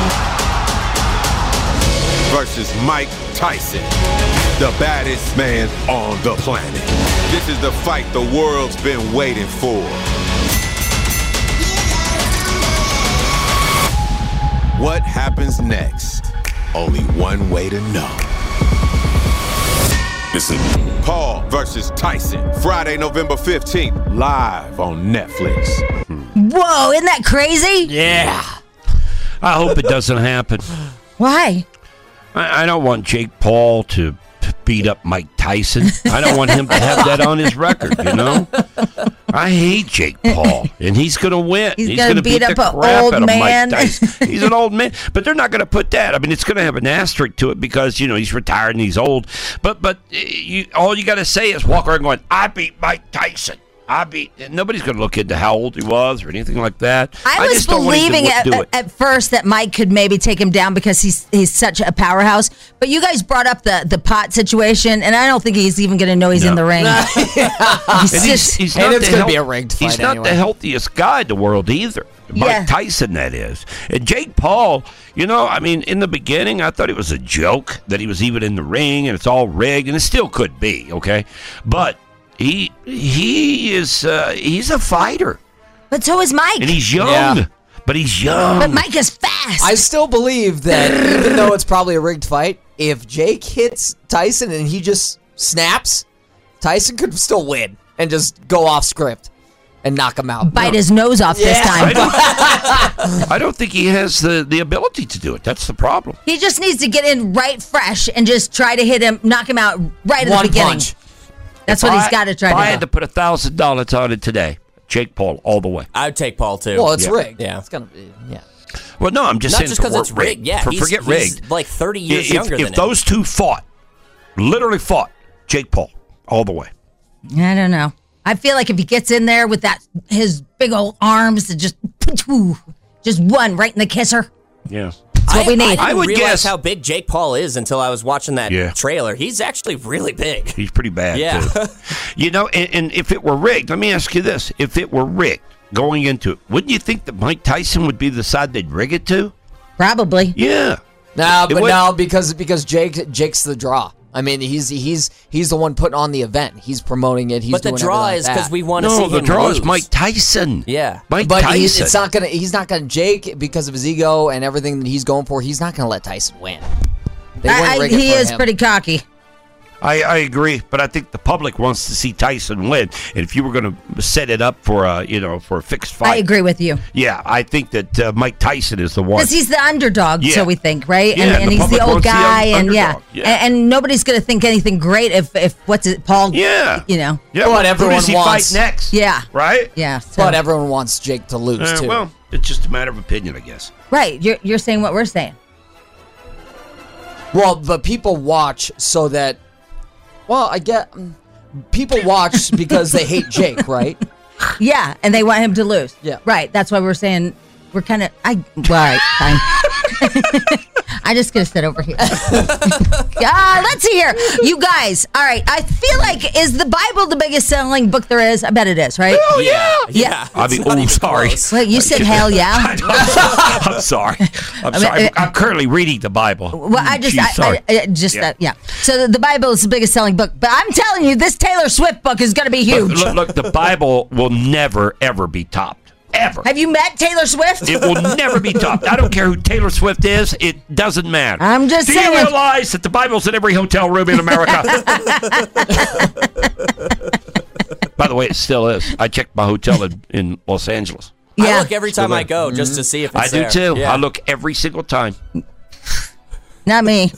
versus Mike Tyson, the baddest man on the planet. This is the fight the world's been waiting for. What happens next? Only one way to know. Listen. Paul versus Tyson, Friday, November fifteenth, live on Netflix. Whoa, isn't that crazy? Yeah. I hope it doesn't happen. Why? I, I don't want Jake Paul to beat up Mike Tyson. I don't want him to have that on his record, you know? I hate Jake Paul, and he's going to win. He's, he's going to beat, beat up the an crap old out of man. Mike Tyson. He's an old man, but they're not going to put that. I mean, it's going to have an asterisk to it because, you know, he's retired and he's old. But but you, all you got to say is walk around going, I beat Mike Tyson. I beat. And nobody's going to look into how old he was or anything like that. I, I was just don't want him to believing at, do it. at first that Mike could maybe take him down because he's he's such a powerhouse. But you guys brought up the, the pot situation, and I don't think he's even going to know he's No. in the ring. he's And just, he's And not it's the gonna be health- a rigged He's fight not anyway. the healthiest guy in the world either. Mike Yeah. Tyson, that is. And Jake Paul, you know, I mean, in the beginning, I thought it was a joke that he was even in the ring and it's all rigged, and it still could be, okay? But he he is uh, he's a fighter, but so is Mike. and he's young. Yeah. But he's young. But Mike is fast. I still believe that even though it's probably a rigged fight, if Jake hits Tyson and he just snaps, Tyson could still win and just go off script and knock him out. Bite his nose off this Yeah. time. I don't think he has the, the ability to do it. That's the problem. He just needs to get in right fresh and just try to hit him, knock him out right at One the beginning. punch. That's If what he's I- got to try if to I do. had to put a thousand dollars on it today, Jake Paul all the way. I'd take Paul too. Well, it's Yeah. rigged. Yeah. It's gonna be, yeah. Well, no, I'm just Not saying just for 'cause wor- it's rigged, yeah, For, he's- forget he's rigged. like thirty years if, younger if than him. those two fought, literally fought, Jake Paul all the way. I don't know. I feel like if he gets in there with that his big old arms, to just just one right in the kisser. Yeah. That's what I, we need. I didn't I would realize guess- how big Jake Paul is until I was watching that Yeah. trailer. He's actually really big. He's pretty bad, Yeah. too. You know, and, and if it were rigged, let me ask you this. If it were rigged going into it, wouldn't you think that Mike Tyson would be the side they'd rig it to? Probably. Yeah. No, It but would- no, because because Jake Jake's the draw. I mean, he's he's he's the one putting on the event. He's promoting it. He's But the doing draw everything is like because that. we want to No, see the him draw lose. is Mike Tyson. Yeah. Mike But Tyson. he's, it's not gonna. He's not gonna. Jake, because of his ego and everything that he's going for, he's not gonna let Tyson win. They wouldn't I, I, rig it he for is him. pretty cocky. I, I agree, but I think the public wants to see Tyson win. And if you were going to set it up for a, you know, for a fixed fight, I agree with you. yeah, I think that uh, Mike Tyson is the one. Because he's the underdog, Yeah. so we think, right? Yeah, and and and the he's the public old wants the guy, un- and yeah. underdog, yeah. And, and nobody's going to think anything great if, if what's it, Paul, Yeah. you know. Yeah, But well, everyone who does he wants- fight next? Yeah. Right? Yeah. So, But everyone wants Jake to lose Uh, too. well, it's just a matter of opinion, I guess. right. You're, you're saying what we're saying. Well, but people watch so that. Well, I get people watch because they hate Jake, right? Yeah. And they want him to lose. Yeah. Right. That's why we're saying we're kind of, I, well, all right, fine. I'm just going to sit over here. Ah, let's see here. You guys, all right. I feel like, is the Bible the biggest selling book there is? I bet it is, right? Oh, yeah. Yeah. I mean, It's not oh, even sorry. close. Wait, you said hell yeah? I'm sorry. I'm mean, sorry. uh, I'm currently reading the Bible. Well, I just, Jeez, I, sorry. I, I just, Yeah. yeah. Uh, yeah. So the, the Bible is the biggest selling book, but I'm telling you, this Taylor Swift book is going to be Look, huge. look, look, the Bible will never, ever be topped. Ever. Have you met Taylor Swift? It will never be topped. I don't care who Taylor Swift is. It doesn't matter. I'm just Do saying. you realize that the Bible's in every hotel room in America? By the way, it still is. I checked my hotel in, in Los Angeles. I Yeah. look every time I go just to see if I it's do there. too. Yeah. I look every single time. Not me.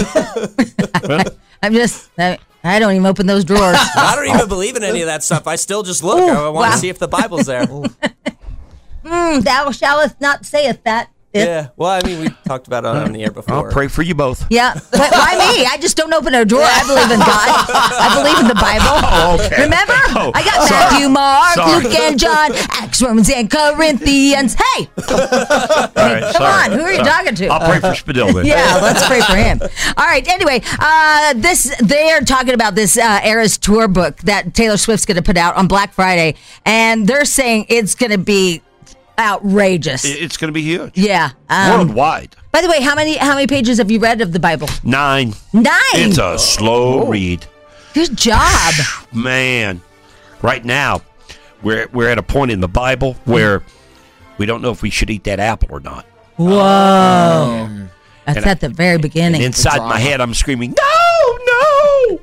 I'm just, I, I don't even open those drawers. I don't even believe in any of that stuff. I still just look. I want wow. to see if the Bible's there. Mm, thou shallest not sayeth that. If- Yeah. Well, I mean, we talked about it on the air before. I'll pray for you both. Yeah, but why me? I just don't open a drawer. I believe in God. I believe in the Bible. Oh, okay. Remember? Oh, I got sorry. Matthew, Mark, Sorry. Luke, and John, Acts, Romans, and Corinthians. Hey, All right, come sorry. on. Who are you Sorry. talking to? I'll pray for Spadil then. Yeah, let's pray for him. All right. Anyway, uh, this they are talking about this uh, Eras tour book that Taylor Swift's going to put out on Black Friday, and they're saying it's going to be outrageous. It- It's going to be huge. Yeah. Um, Worldwide. by the way, how many how many pages have you read of the Bible? Nine. Nine. It's a slow read. Good job. Man, right now, we're, we're at a point in the Bible where we don't know if we should eat that apple or not. Whoa. That's And at the very beginning. And inside my head, I'm screaming, no, no.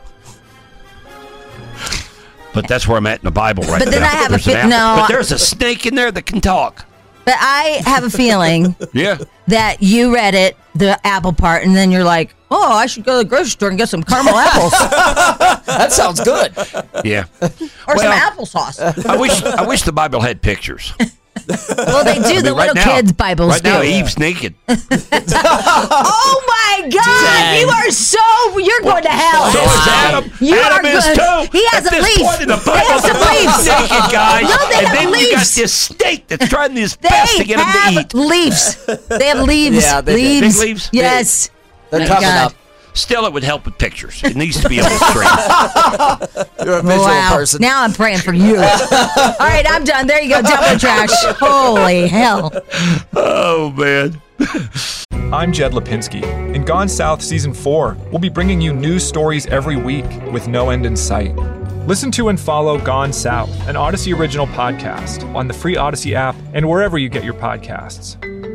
But that's where I'm at in the Bible right now. But then I have a There's an fi- apple. no, But I- there's a snake in there that can talk. But I have a feeling Yeah. that you read it the apple part, and then you're like, oh, I should go to the grocery store and get some caramel apples. That sounds good. Yeah. Or Well, some applesauce. I wish I wish the Bible had pictures. Well, they do. I mean, the right little now- kids' Bibles Right do. now, Eve's naked. Oh my God! Dang. You are so. You're going to hell. So is Adam. You Adam are is good. too. He has At a this leaf. point in the They Bible, have some they're leaves. naked, guys. No, they and have then you got leaves. this snake that's trying his They best to get him to have eat. leaves. They have leaves. Yeah, they do. leaves. Big leaves? Yes. They're My coming God. up. Still, it would help with pictures. It needs to be on the screen. You're a visual Wow. person. Now I'm praying for you. All right, I'm done. There you go. Dump the trash. Holy hell. Oh, man. I'm Jed Lipinski. In Gone South Season four, we'll be bringing you news stories every week with no end in sight. Listen to and follow Gone South, an Odyssey original podcast, on the free Odyssey app and wherever you get your podcasts.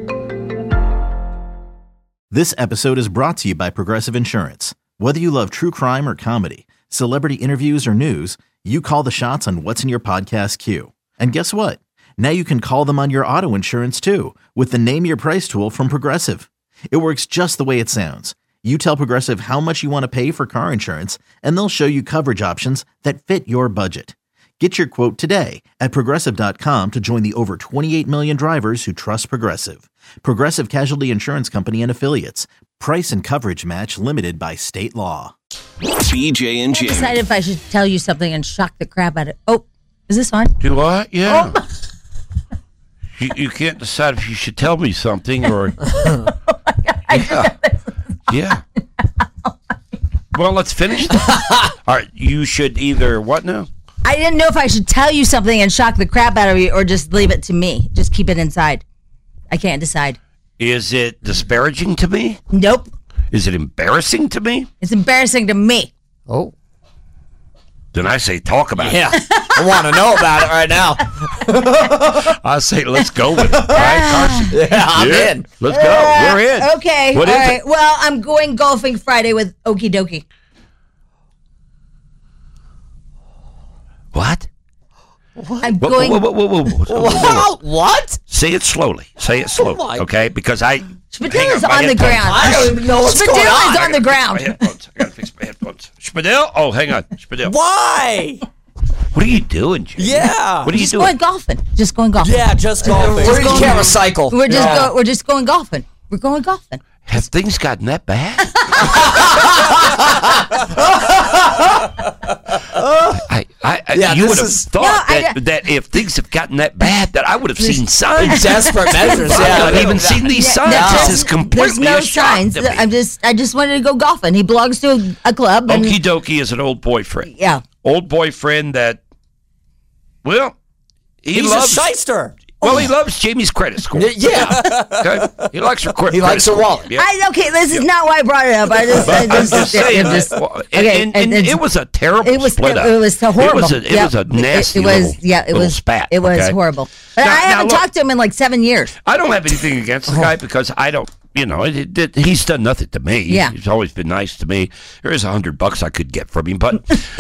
This episode is brought to you by Progressive Insurance. Whether you love true crime or comedy, celebrity interviews or news, you call the shots on what's in your podcast queue. And guess what? Now you can call them on your auto insurance too with the Name Your Price tool from Progressive. It works just the way it sounds. You tell Progressive how much you want to pay for car insurance, and they'll show you coverage options that fit your budget. Get your quote today at Progressive dot com to join the over twenty-eight million drivers who trust Progressive. Progressive Casualty Insurance Company and Affiliates. Price and coverage match limited by state law. B J and I Jamie. decided if I should tell you something and shock the crap out of it. Oh, is this on? Do what? Yeah. Oh. You, you can't decide if you should tell me something or. yeah. Yeah. Well, let's finish that. All right. You should either what now? I didn't know if I should tell you something and shock the crap out of you or just leave it to me. Just keep it inside. I can't decide. Is it disparaging to me? Nope. Is it embarrassing to me? It's embarrassing to me. Oh. Then I say talk about Yeah. it. I want to know about it right now. I say let's go with it. All right, Carson? Yeah, I'm Yeah. in. Let's go. Uh, We're in. Okay. What All is right. it? Well, I'm going golfing Friday with Okie Dokie. What? I'm Whoa, going. whoa, whoa, whoa, whoa, whoa, whoa, whoa, whoa. What? Say it slowly. Say it slowly, my- okay? Because I. Spadil hang is my on the headphones. ground. I don't even know what's Spadil going on. is on the My ground. headphones. I gotta fix my headphones. Spadil? Oh, hang on. Spadil. Why? What are you doing, Jimmy? Yeah. What are you Just doing? going golfing. Just going golfing. Yeah, just golfing. Where you can't recycle. We're just Yeah. go, We're just going golfing. We're going golfing. Have things gotten that bad? I, I, I Yeah, you this would have is- thought No, I that, don't- that if things have gotten that bad, that I would have seen signs. Desperate measures. I've Yeah. not even seen these signs. Yeah, This there's- is completely There's no a shock signs. to me. I'm just. I just wanted to go golfing. He belongs to a club. And, Okie dokie is an old boyfriend. yeah. Old boyfriend that, well, he He's loves. a shyster. Well, he loves Jamie's credit score. Yeah. Okay? He likes her credit. He likes her credit score. wallet. Yeah. I okay. This is not why I brought it up. I just. I But I'm just, just saying, I'm just- that- well, and, okay, and, and it's- it was a terrible It was. split It, up. it was so horrible. It was a, it Yep. was a nasty It, it was. little, yeah. It little was. spat. It was okay? horrible. But Now- I now haven't look, talked to him in like seven years. I don't have anything against the guy because I don't, you know, it, it, he's done nothing to me. Yeah. He's always been nice to me. There is a hundred bucks I could get from him, but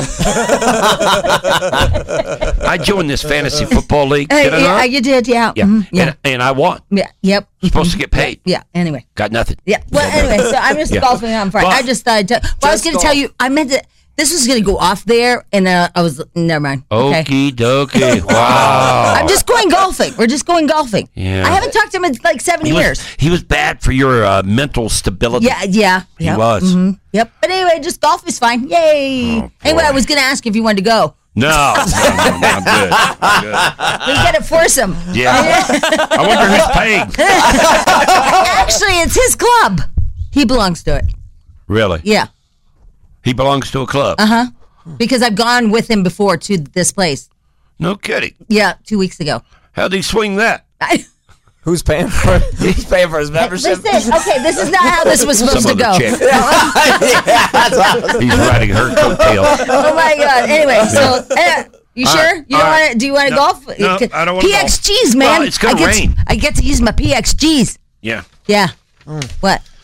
I joined this fantasy football league. Uh, Did I yeah, not? you did. Yeah. Yeah. mhm, yeah. And, and I won. yeah. Yep. Supposed to get paid. Yeah. Anyway. Got nothing. Yeah. Well, anyway, so I'm just Yeah. golfing on Friday. But- I just thought. I'd tell- well, I was Just going to tell golf. you. I meant to. This was going to go off there, and uh, I was. Never mind. Okay. Okie dokie. Wow. I'm just going golfing. We're just going golfing. Yeah. I haven't talked to him in like seven he years. was, he was bad for your uh, mental stability. Yeah, yeah. He yep, was. mhm, Yep. But anyway, just golf is fine. Yay. Oh, anyway, I boy. was going to ask if you wanted to go. No, no, no, no, I'm good. I'm good. We got to force him. Yeah. I wonder who's paying. Actually, it's his club. He belongs to it. Really? Yeah. He belongs to a club. Uh huh. Because I've gone with him before to this place. No kidding. Yeah, two weeks ago. How'd he swing that? I, Who's paying for it? He's paying for his membership. listen, okay, this is not how this was supposed Some to other go. chick. Yeah, that's what- He's riding her coattail. Oh my God. Anyway, so uh, you All sure? right, You all don't right. want to? Do you want to No, golf? no, I don't wanna P X Gs, man. Well, it's gonna I get rain. To, I get to use my P X Gs. Yeah. Yeah. What?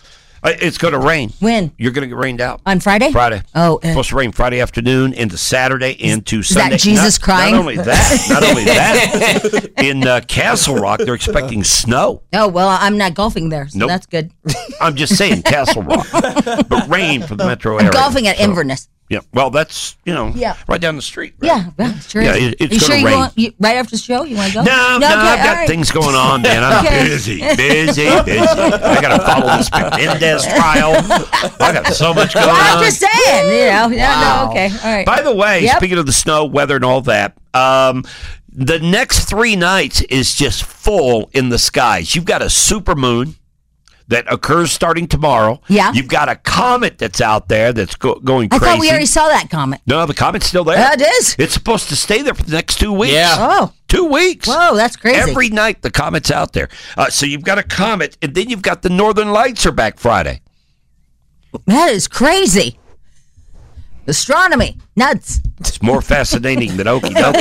Uh, It's going to rain. When? You're going to get rained out. On Friday? Friday. Oh, It's supposed to rain Friday afternoon into Saturday into is Sunday. that Jesus not, crying? Not only that, not only that. In uh, Castle Rock, they're expecting snow. Oh, well, I'm not golfing there, so Nope. that's good. I'm just saying Castle Rock, but rain for the metro I'm area. golfing at So, Inverness. Yeah, well, that's you know, Yeah. right down the street. Right? Yeah, well, sure. Yeah, is. it- it's you sure gonna you rain. want you, right after the show? You want to go? No, no, okay, I've got all right. things going on, man. I'm Okay. busy, busy, busy. I got to follow this Menendez trial. I got so much going Well, on. I'm just saying, you know. No, Wow. no, okay, all right. By the way, Yep. speaking of the snow, weather, and all that, um, the next three nights is just full in the skies. You've got a super moon that occurs starting tomorrow. Yeah. You've got a comet that's out there that's go- going I crazy. thought we already saw that comment. No, the comet's still there. Yeah, it is. It's supposed to stay there for the next two weeks. Yeah. Oh. Two weeks. Whoa, that's crazy. Every night the comet's out there. Uh, so you've got a comet, and then you've got the Northern Lights are back Friday. That is crazy. Astronomy. Nuts. It's more fascinating than Okie Dokie.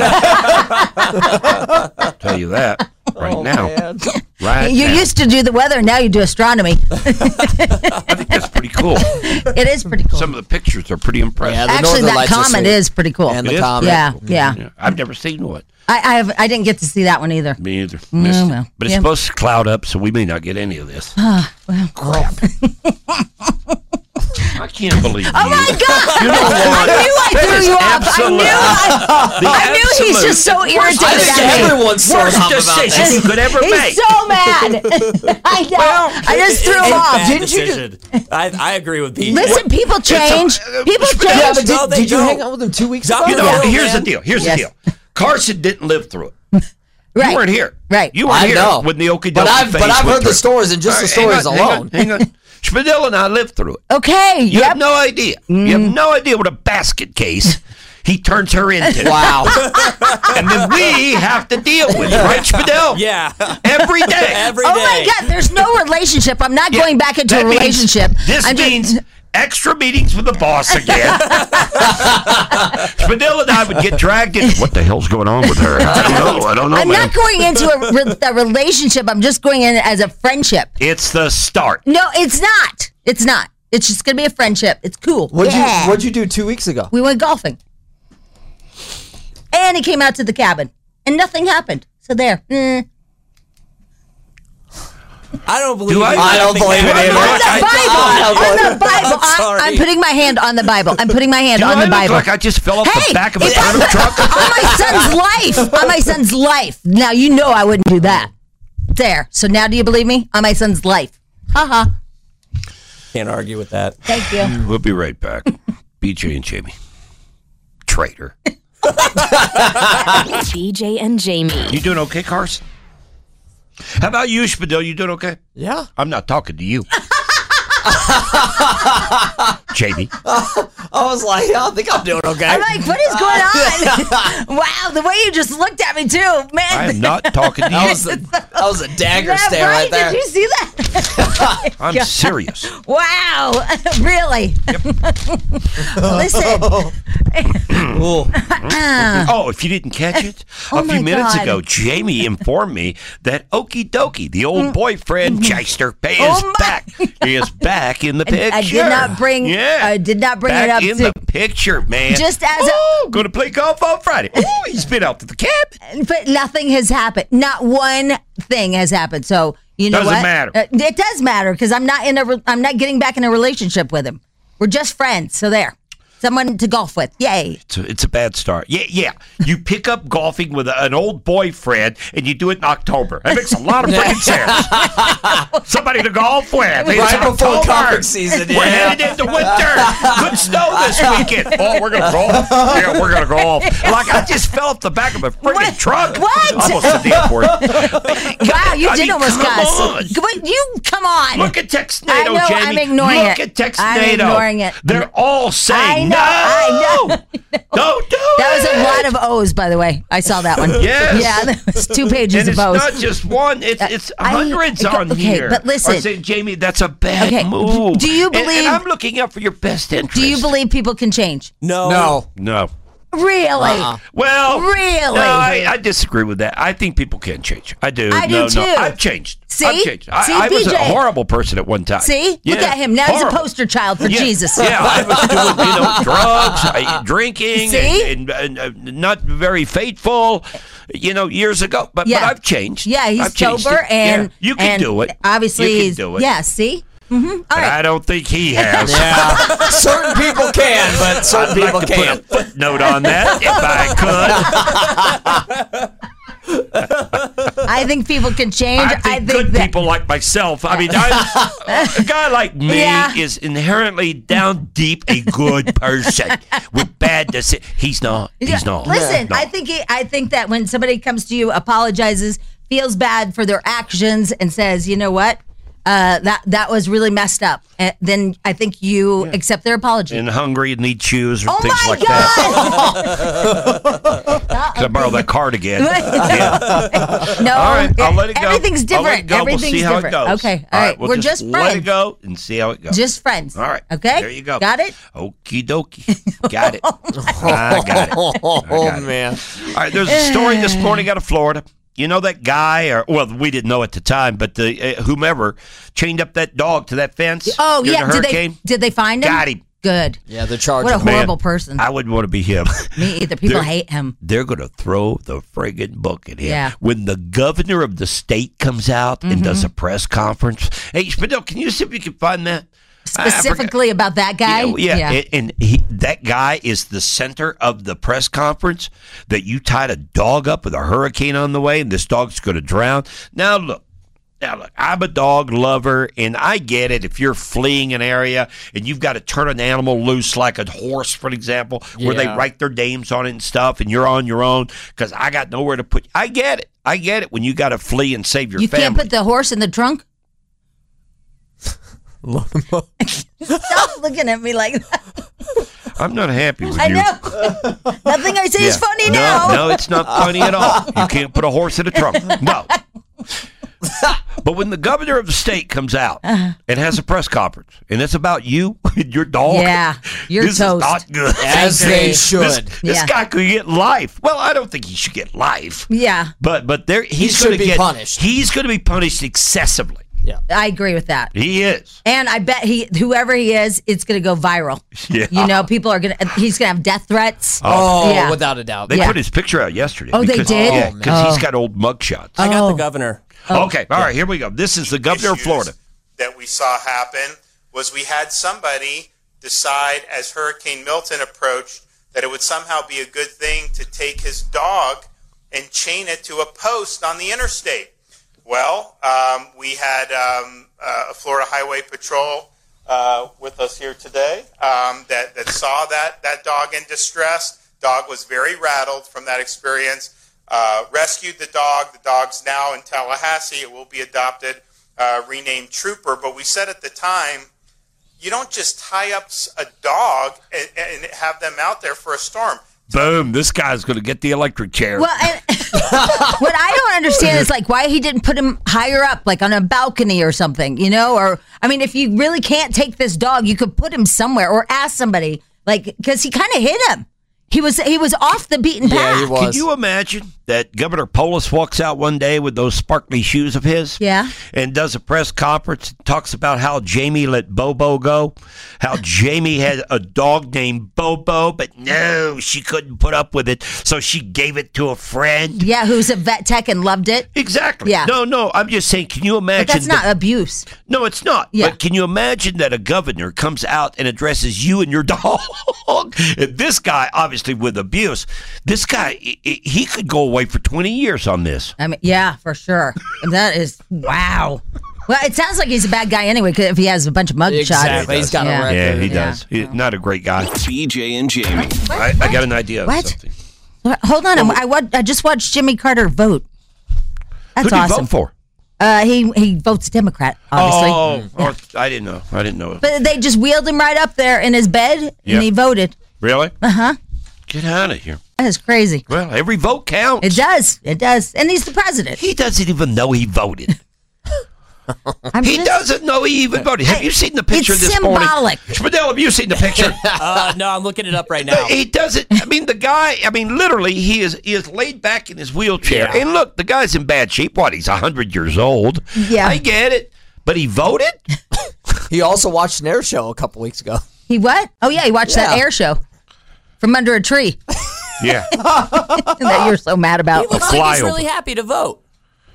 I'll tell you that right now. Right you now. used to do the weather, now you do astronomy. That's pretty cool. It is pretty cool. Some of the pictures are pretty impressive. Yeah, the Actually, Northern that Lights are comet sweet. is pretty cool. And It the is? comet. Yeah, yeah. Yeah, I've never seen one. I, I have. I didn't get to see that one either. Me either. Mm, Missed it. well, But it's yeah. supposed to cloud up, so we may not get any of this. Ah, well, crap. I can't believe you. Oh my God! You know what? I knew I That threw is you off. absolute- I knew. The I knew he's absolute- just so worst irritated. I think at me. everyone's so Worst up about decision this. you could ever He's make. so mad. I know. I just threw him It's a off. bad Didn't you? decision. I, I agree with Pete. Listen, people change. uh, People but- change. Yeah, but did, No, they did you don't. hang out with him two weeks Stop ago? You know, Yeah. here's the man. deal. Here's Yes. the deal. Carson didn't live through it. Right. You weren't here. Right. You were I here know. when the Okie But Dokie I've- but phase I've went heard the through. stories and just All the right, hang stories on, hang on, alone. Hang on. Spadil and I lived through it. Okay. You Yep. have no idea. You have no idea what a basket case he turns her into. Wow. And then we have to deal with it, right, Spadil? Yeah. Every day. Every day. Oh my God! There's no relationship. I'm not Yeah, going back into that a means- relationship. This I'm just- means extra meetings with the boss again. Spadil and I would get dragged in. What the hell's going on with her? I don't know. I don't know, I'm man. not going into a, re- a relationship. I'm just going in as a friendship. It's the start. No, it's not. It's not. It's just gonna be a friendship. It's cool. What'd yeah. you What'd you do two weeks ago? We went golfing, and he came out to the cabin, and nothing happened. So there. Eh. I don't believe Do I- it. I don't think believe it that- either. On the I- Bible. I- On the Bible. I'm sorry. I'm, I'm putting my hand on the Bible. I'm putting my hand Do on I the look Bible. like I just fell off Hey, the back of a if I'm turnip truck? on my son's life. On my son's life. Now you know I wouldn't do that. There. So now do you believe me? On my son's life. Haha. Can't argue with that. Thank you. We'll be right back. B J and Jamie. Traitor. B J and Jamie. You doing okay, Carson? How about you, Spadil? You doing okay? Yeah. I'm not talking to you. Jamie. I was like, I don't think I'm doing okay. I'm like, what is going on? Wow, the way you just looked at me too, man. I am not talking to That you. was a, that was a dagger Is that stare right there. Did you see that? I'm God. serious. Wow, really? Listen. Oh, if you didn't catch it, Oh a few my minutes God. ago, Jamie informed me that Okie Dokie, the old boyfriend Chester, is Oh my- back. He is back in the picture. I, I did not bring. Yeah. I did not bring back it up in to. the picture, man. Just as a- oh, going to play golf on Friday. Oh, he's been out to the cabin. But nothing has happened. Not one thing has happened. So you know Doesn't what? matter. Uh, it does matter because I'm not in a. Re- I'm not getting back in a relationship with him. We're just friends. So there, someone to golf with. Yay! It's a, it's a bad start. Yeah, yeah. You pick up golfing with a, an old boyfriend and you do it in October. That makes a lot of freaking sense. Somebody to golf with. It's Right before October. conference season, We're yeah. headed into winter. Good snow this weekend. Oh, we're gonna golf. Yeah, we're gonna golf. Like I just fell off the back of a freaking What? truck. What? Almost at the airport. Wow, you I did mean, almost come cuss. on. But you come on. Look at Texnado, I know, Jamie. I'm ignoring Look it. at Texnado. I'm ignoring it. They're all saying I know, no. I know. Don't do That it. was a lot of O's, by the way. I saw that one. Yes. Yeah, that was two pages And it's of O's. not just one; it's it's I- hundreds okay, on okay, here. but listen. I say, Jamie, that's a bad Okay, move. do you And- and, believe- I'm looking out for your best interest. Do you believe people can change? No. No. No. Really? Uh-uh. Well, really? No, I, I disagree with that. I think people can change. I do. I do no, too. No, I've changed. See? I've changed. I, See, I was B J? a horrible person at one time. See? Yeah, Look at him. Now horrible. he's a poster child for yeah. Jesus. Yeah, I was doing you know drugs, I, drinking, See? and, and, and uh, not very faithful. You know, years ago. But Yeah. but I've changed. Yeah, he's I've changed sober it. and Yeah, you can and do it. Obviously, you can he's, do it. Yeah. See. Mm-hmm. All But right. I don't think he has. Yeah, certain people can, but certain I'd people like to can't. put a footnote on that if I could. I think people can change. I think, I think good that, people like myself. I mean, I, a guy like me Yeah. is inherently down deep a good person with bad decisions. He's not. He's Yeah, not. Listen, No. I think he, I think that when somebody comes to you, apologizes, feels bad for their actions, and says, "You know what? Uh, that that was really messed up," uh, then I think you accept their apology. and hungry and need shoes or Oh things my like God! that. Can I borrow that card again? No, All right, I'll let it go. Everything's I'll let different. it go. We'll Everything's see how different. it goes. Okay, all right. we'll We're just, just let friends. it go and see how it goes. Just friends. All right. Okay. There you go. Got it? Okie dokie. Got it. I got it. Oh, I got it. man. All right, there's a story this morning out of Florida. You know that guy, or well, we didn't know at the time, but the uh, whomever chained up that dog to that fence. Oh during yeah. the Did hurricane. they did they find him? Got him. Good. Yeah, they're charged. What a Man, horrible person. I wouldn't want to be him. Me either. People They're- hate him. They're going to throw the friggin' book at him. Yeah. When the governor of the state comes out and does a press conference. Hey, Spadil, can you see if you can find that? I- I forgot- Specifically about that guy. Yeah, yeah. And, and he, that guy is the center of the press conference that you tied a dog up with a hurricane on the way, and this dog's going to drown. Now look, now look. I'm a dog lover, and I get it. If you're fleeing an area and you've got to turn an animal loose, like a horse, for example, where they Yeah. write their names on it and stuff, and you're on your own because I got nowhere to put. I get it. I get it when you got to flee and save your You family. can't put the horse in the trunk. Stop looking at me like that. I'm not happy with I you. know. Nothing I say is Yeah. funny no, now. No, it's not funny at all. You can't put a horse in a trunk. No. But when the governor of the state comes out Uh-huh. and has a press conference, and it's about you and your dog, Yeah, you're this toast. is not good. As they should. This, this Yeah. guy could get life. Well, I don't think he should get life. Yeah, But but there he's should going to be get punished. He's going to be punished excessively. I agree with that. He is. And I bet he, whoever he is, it's going to go viral. Yeah. You know, people are going to, he's going to have death threats. Oh, Yeah. without a doubt. They Yeah. put his picture out yesterday. Oh, they because, did? Yeah, Oh, because man. he's got old mugshots. I got Oh. the governor. Okay, all right, here we go. This is the governor of issues Florida. that we saw happen was we had somebody decide as Hurricane Milton approached that it would somehow be a good thing to take his dog and chain it to a post on the interstate. Well, um, we had um, uh, a Florida Highway Patrol uh, with us here today um, that, that saw that, that dog in distress. Dog was very rattled from that experience. Uh, rescued the dog. The dog's now in Tallahassee. It will be adopted, uh, renamed Trooper. But we said at the time, you don't just tie up s- a dog and, and have them out there for a storm. Boom, this guy's going to get the electric chair. Well, and what I don't understand is like why he didn't put him higher up, like on a balcony or something, you know? Or, I mean, if you really can't take this dog, you could put him somewhere or ask somebody, like, because he kind of hit him. He was he was off the beaten path. Yeah, he was. Can you imagine that Governor Polis walks out one day with those sparkly shoes of his? Yeah. And does a press conference, talks about how Jamie let Bobo go, how Jamie had a dog named Bobo, but no, she couldn't put up with it, so she gave it to a friend. Yeah, who's a vet tech and loved it. Exactly. Yeah. No, no, I'm just saying, can you imagine? But that's that- not abuse. No, it's not. Yeah. But can you imagine that a governor comes out and addresses you and your dog? And this guy, obviously with abuse, this guy, he, he could go away for twenty years on this. I mean, yeah, for sure. That is, wow. Well, it sounds like he's a bad guy anyway, 'cause if he has a bunch of mug shots. Exactly. He's got a Yeah. record. Yeah, he Yeah. does. He's not a great guy. B J and Jamie. I, I got an idea of What? something. Hold on, I, wa- I just watched Jimmy Carter vote. That's Who did awesome. he vote for? Uh, he he votes Democrat, obviously. Oh, oh, I didn't know. I didn't know. But they just wheeled him right up there in his bed, Yeah. and he voted. Really? Uh huh. Get out of here. That is crazy. Well, every vote counts. It does. It does. And he's the president. He doesn't even know he voted. I'm he just- doesn't know he even voted. Have you seen the picture It's this symbolic. morning? Spadell, have you seen the picture? Uh, no, I'm looking it up right now. He doesn't. I mean, the guy. I mean, literally, he is he is laid back in his wheelchair. Yeah. And look, the guy's in bad shape. What? He's a hundred years old. Yeah. I get it, but he voted. He also watched an air show a couple weeks ago. He what? Oh yeah, he watched that Yeah. air show from under a tree Yeah. that you're so mad He about. looks like he's flyover. really happy to vote.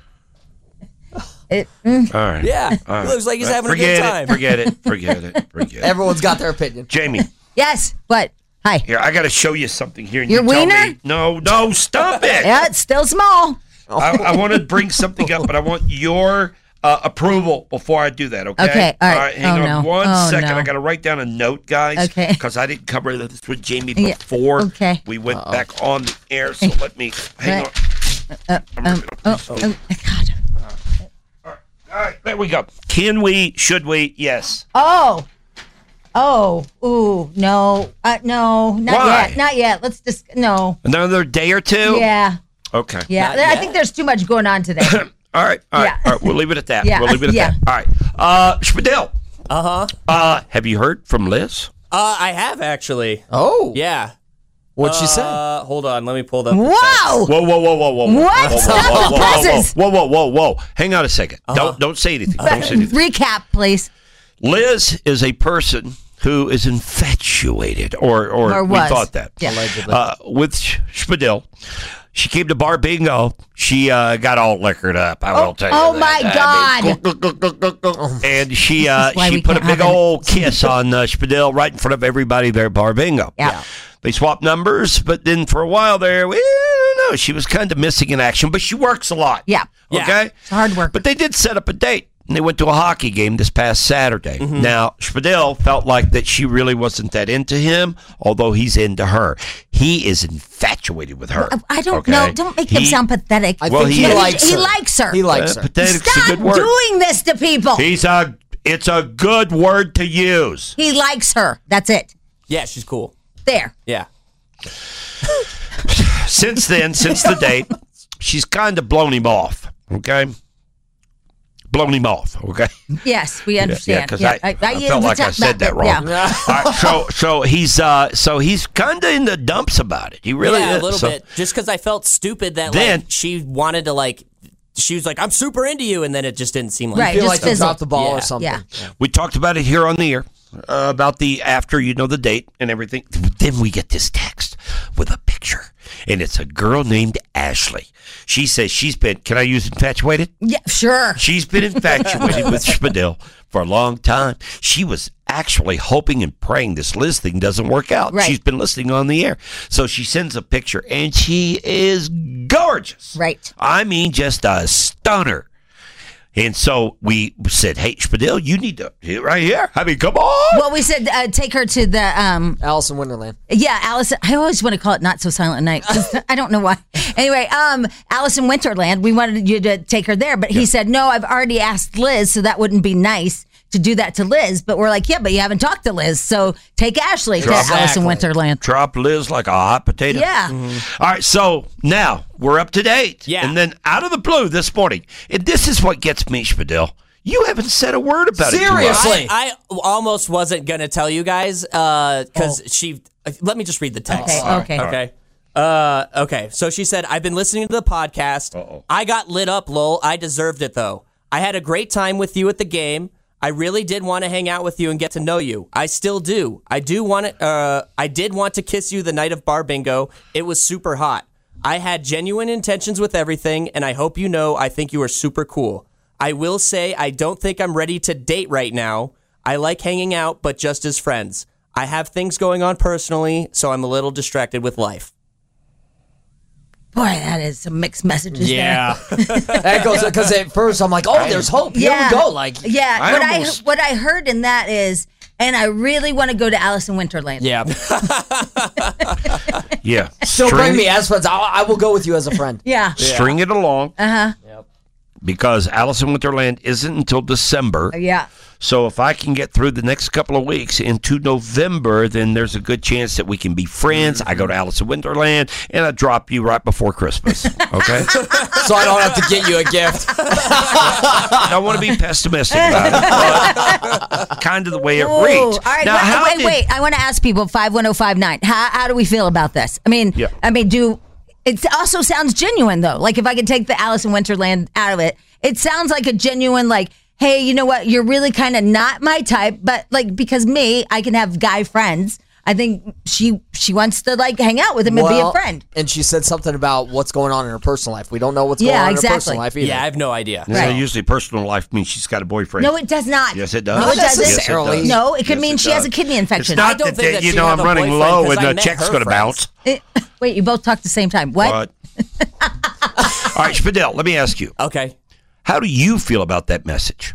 It, mm. All right. Yeah, All right. he looks like he's having forget a good time. It, forget it. Forget it. Forget it. Everyone's got their opinion. Jamie, Yes. What? Hi. here I got to show you something here. and Your you tell wiener? me- No, no, stop it. Yeah, it's still small. I, I want to bring something up, but I want your uh, approval before I do that. Okay. Okay, all right. hang Oh, on no. one Oh, second. no. I got to write down a note, guys. Okay. Because I didn't cover this with Jamie Yeah, before okay. we went back on the air. So let me hang Right. on. Uh, um, oh, oh, God. All right, there we go. Can we? Should we? Yes. Oh. Oh. Ooh. No. Uh, no. Not Why? yet. Not yet. Let's just no. Another day or two. Yeah. Okay. Yeah. I think there's too much going on today. All right. All right. Yeah. All right. We'll leave it at that. Yeah, We'll leave it at yeah. that. All right. Uh, Spadell. Uh huh. Uh, have you heard from Liz? Uh, I have actually. Oh. Yeah. What'd she say? Uh, hold on, let me pull that. Wow. Whoa, whoa, whoa, whoa, whoa, whoa. What? Whoa, Stop whoa, the whoa, whoa, presses. whoa, whoa, whoa, whoa, whoa. Hang on a second. Uh-huh. Don't don't say anything. Don't say anything. Recap, please. Liz is a person who is infatuated, or or, Or we was. thought that. Yeah. Uh, with Sh- Spadil. She came to Bar Bingo. She uh, got all liquored up. I will tell you. Oh that. my I mean, and she uh, why she we put a can't big have it. old kiss on uh, Spadil right in front of everybody there at Bar Bingo. Yeah. They swapped numbers, but then for a while there, we I don't know. She was kind of missing in action, but she works a lot. Yeah. Okay. It's hard work. But they did set up a date. And they went to a hockey game this past Saturday. Mm-hmm. Now, Spadil felt like that she really wasn't that into him, although he's into her. He is infatuated with her. I don't okay? know. Don't make him He- sound pathetic. I Well, think he he, is. likes he her. likes her. He likes Uh, her. pathetic's a Stop good word. doing this to people. He's a. It's a good word to use. He likes her. That's it. Yeah, she's cool. There. Yeah. Since then, since the date, she's kind of blown him off. Okay. Blown him off. Okay. Yes, we Yeah, understand. because Yeah, I, I, felt we like I talked said about that wrong. Yeah. All right, so so he's uh so he's kind of in the dumps about it. He really yeah, is. a little So- bit. Just because I felt stupid that Then- like she wanted to like, she was like, I'm super into you, and then it just didn't seem like. Right, I feel just like you fizzled. dropped the ball Yeah. or something. Yeah. We talked about it here on the air uh, about the after you know the date and everything. Then we get this text with a picture, and it's a girl named Ashley. She says she's been. Can I use infatuated? Yeah, sure. She's been infatuated with Spadil for a long time. She was actually hoping and praying this Liz thing doesn't work out. Right. She's been listening on the air. So she sends a picture, and she is gorgeous. Right. I mean, just a stunner. And so we said, hey, Spadil, you need to, right here. I mean, come on. Well, we said uh, take her to the um Alice in Wonderland. yeah, Alice. I always want to call it Not So Silent Night. 'Cause I don't know why. Anyway, um, Alice in Winterland. We wanted you to take her there, but he said no. I've already asked Liz, so that wouldn't be nice to do that to Liz. But we're like, yeah, but you haven't talked to Liz, so take Ashley to Exactly. Alice in Winterland. Drop Liz like a hot potato. Yeah. All right, so now we're up to date. Yeah. And then out of the blue this morning, and this is what gets me, Spadil. You haven't said a word about it. to us. Seriously? I, I almost wasn't gonna tell you guys because she. Uh, let me just read the text. Okay. Okay. Okay. Uh, okay. So she said, I've been listening to the podcast. Uh-oh. I got lit up, lol. I deserved it, though. I had a great time with you at the game. I really did want to hang out with you and get to know you. I still do. I do want to, uh, I did want to kiss you the night of Bar Bingo. It was super hot. I had genuine intentions with everything, and I hope you know I think you are super cool. I will say I don't think I'm ready to date right now. I like hanging out, but just as friends. I have things going on personally, so I'm a little distracted with life. Boy, that is some mixed messages there. That goes because at first I'm like, oh, there's hope. Here Yeah. we go. Like, Yeah, I what almost- I what I heard in that is, and I really want to go to Alice in Winterland. Yeah. Yeah. still String- bring me as friends. I'll, I will go with you as a friend. Yeah. String it along. Uh huh. because Alice in Wonderland isn't until December. Yeah. So if I can get through the next couple of weeks into November, then there's a good chance that we can be friends. I go to Alice in Wonderland, and I drop you right before Christmas. Okay? So I don't have to get you a gift. I don't want to be pessimistic about it, but kind of the way it Ooh, reads. All right, now, wait, how wait, did- wait. I want to ask people five one zero five nine. How how do we feel about this? I mean, Yeah. I mean, do it also sounds genuine though? Like if I could take the Alice in Wonderland out of it, it sounds like a genuine like. Hey, you know what? You're really kind of not my type, but like because me, I can have guy friends. I think she she wants to like hang out with him and be a Well, friend. And she said something about what's going on in her personal life. We don't know what's Yeah, going on in exactly. her personal life either. Yeah, I have no idea. Yeah, usually personal life means she's got a boyfriend. No, it does not. Yes, it does. No, it doesn't. Yes, it does. No, it could Yes, mean it she has does. a kidney infection. It's not I don't that, think they- that you she know has I'm a running boyfriend low 'cause and I the met check's her going to friends. bounce. It- wait, you both talked at the same time. What? What? All right, Spadell, let me ask you. Okay. How do you feel about that message?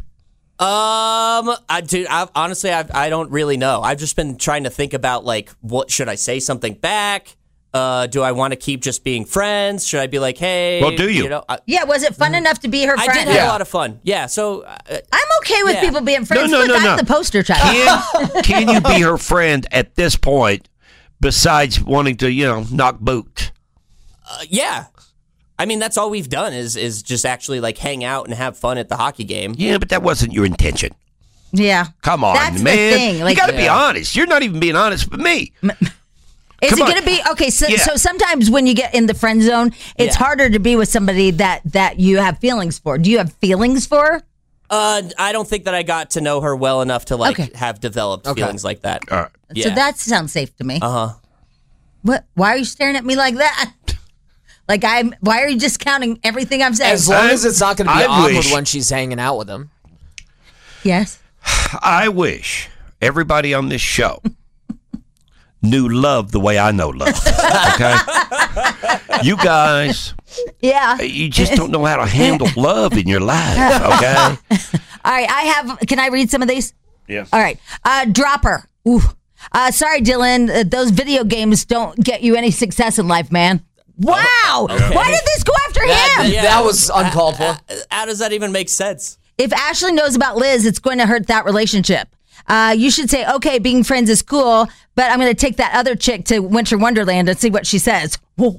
Um, I dude, I honestly, I I don't really know. I've just been trying to think about like, what should I say something back? Uh, do I want to keep just being friends? Should I be like, hey? Well, do you? know, I, Yeah, was it fun enough to be her I friend? did have a lot of fun. Yeah. So uh, I'm okay with Yeah. people being friends. no, Look, no, I'm no. the poster child. Can, can you be her friend at this point besides wanting to, you know, knock boot? uh, yeah. I mean, that's all we've done is is just actually like hang out and have fun at the hockey game. Yeah, but that wasn't your intention. Yeah. Come on, That's the man. thing, like- you got to be Yeah. honest. You're not even being honest with me. Is Come it on. going to be okay? So, Yeah. so sometimes when you get in the friend zone, it's Yeah. harder to be with somebody that that you have feelings for. Do you have feelings for her? Uh, I don't think that I got to know her well enough to like Okay. have developed Okay. feelings like that. All right. Yeah. So that sounds safe to me. uh huh. What? Why are you staring at me like that? Like I'm. Why are you discounting everything I'm saying? As long as it's not going to be I awkward wish- when she's hanging out with him. Yes. I wish everybody on this show knew love the way I know love. Okay? You guys, Yeah. you just don't know how to handle love in your life. Okay? All right. I have. Can I read some of these? Yeah. All right. Uh, Dropper. Ooh. Uh, sorry, Dylan. Uh, those video games don't get you any success in life, man. Wow. okay. Why did this go after That, him? that, that was uncalled for. How does that even make sense? If Ashley knows about Liz, it's going to hurt that relationship. Uh, you should say, okay, being friends is cool, but I'm going to take that other chick to Winter Wonderland and see what she says. Wow.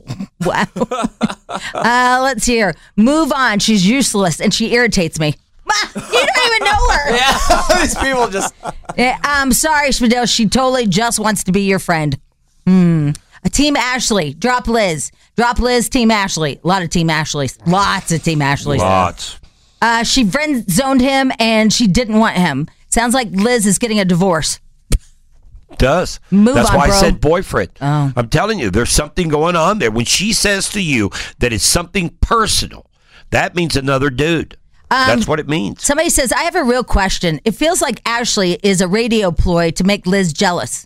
uh, let's see here. Move on. She's useless and she irritates me. You don't even know her. Yeah, these people just. Yeah, I'm sorry, Spadell. She totally just wants to be your friend. Hmm. A Team Ashley. Drop Liz. Drop Liz, Team Ashley. A lot of Team Ashleys. Lots of Team Ashleys. Lots. Uh, she friend zoned him and she didn't want him. Sounds like Liz is getting a divorce. Does. Move That's on, why bro. I said boyfriend. Oh. I'm telling you, there's something going on there. When she says to you that it's something personal, that means another dude. Um, That's what it means. Somebody says, I have a real question. It feels like Ashley is a radio ploy to make Liz jealous.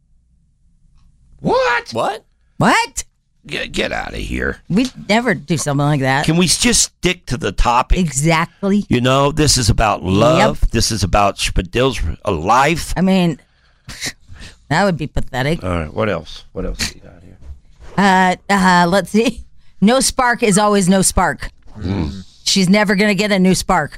What? What? What? Get, get out of here. We'd never do something like that. Can we just stick to the topic? Exactly. You know, this is about love. This is about Spadill's life. I mean, that would be pathetic. All right, what else? What else you got here? Uh, uh, let's see. No spark is always no spark. Mm. She's never going to get a new spark.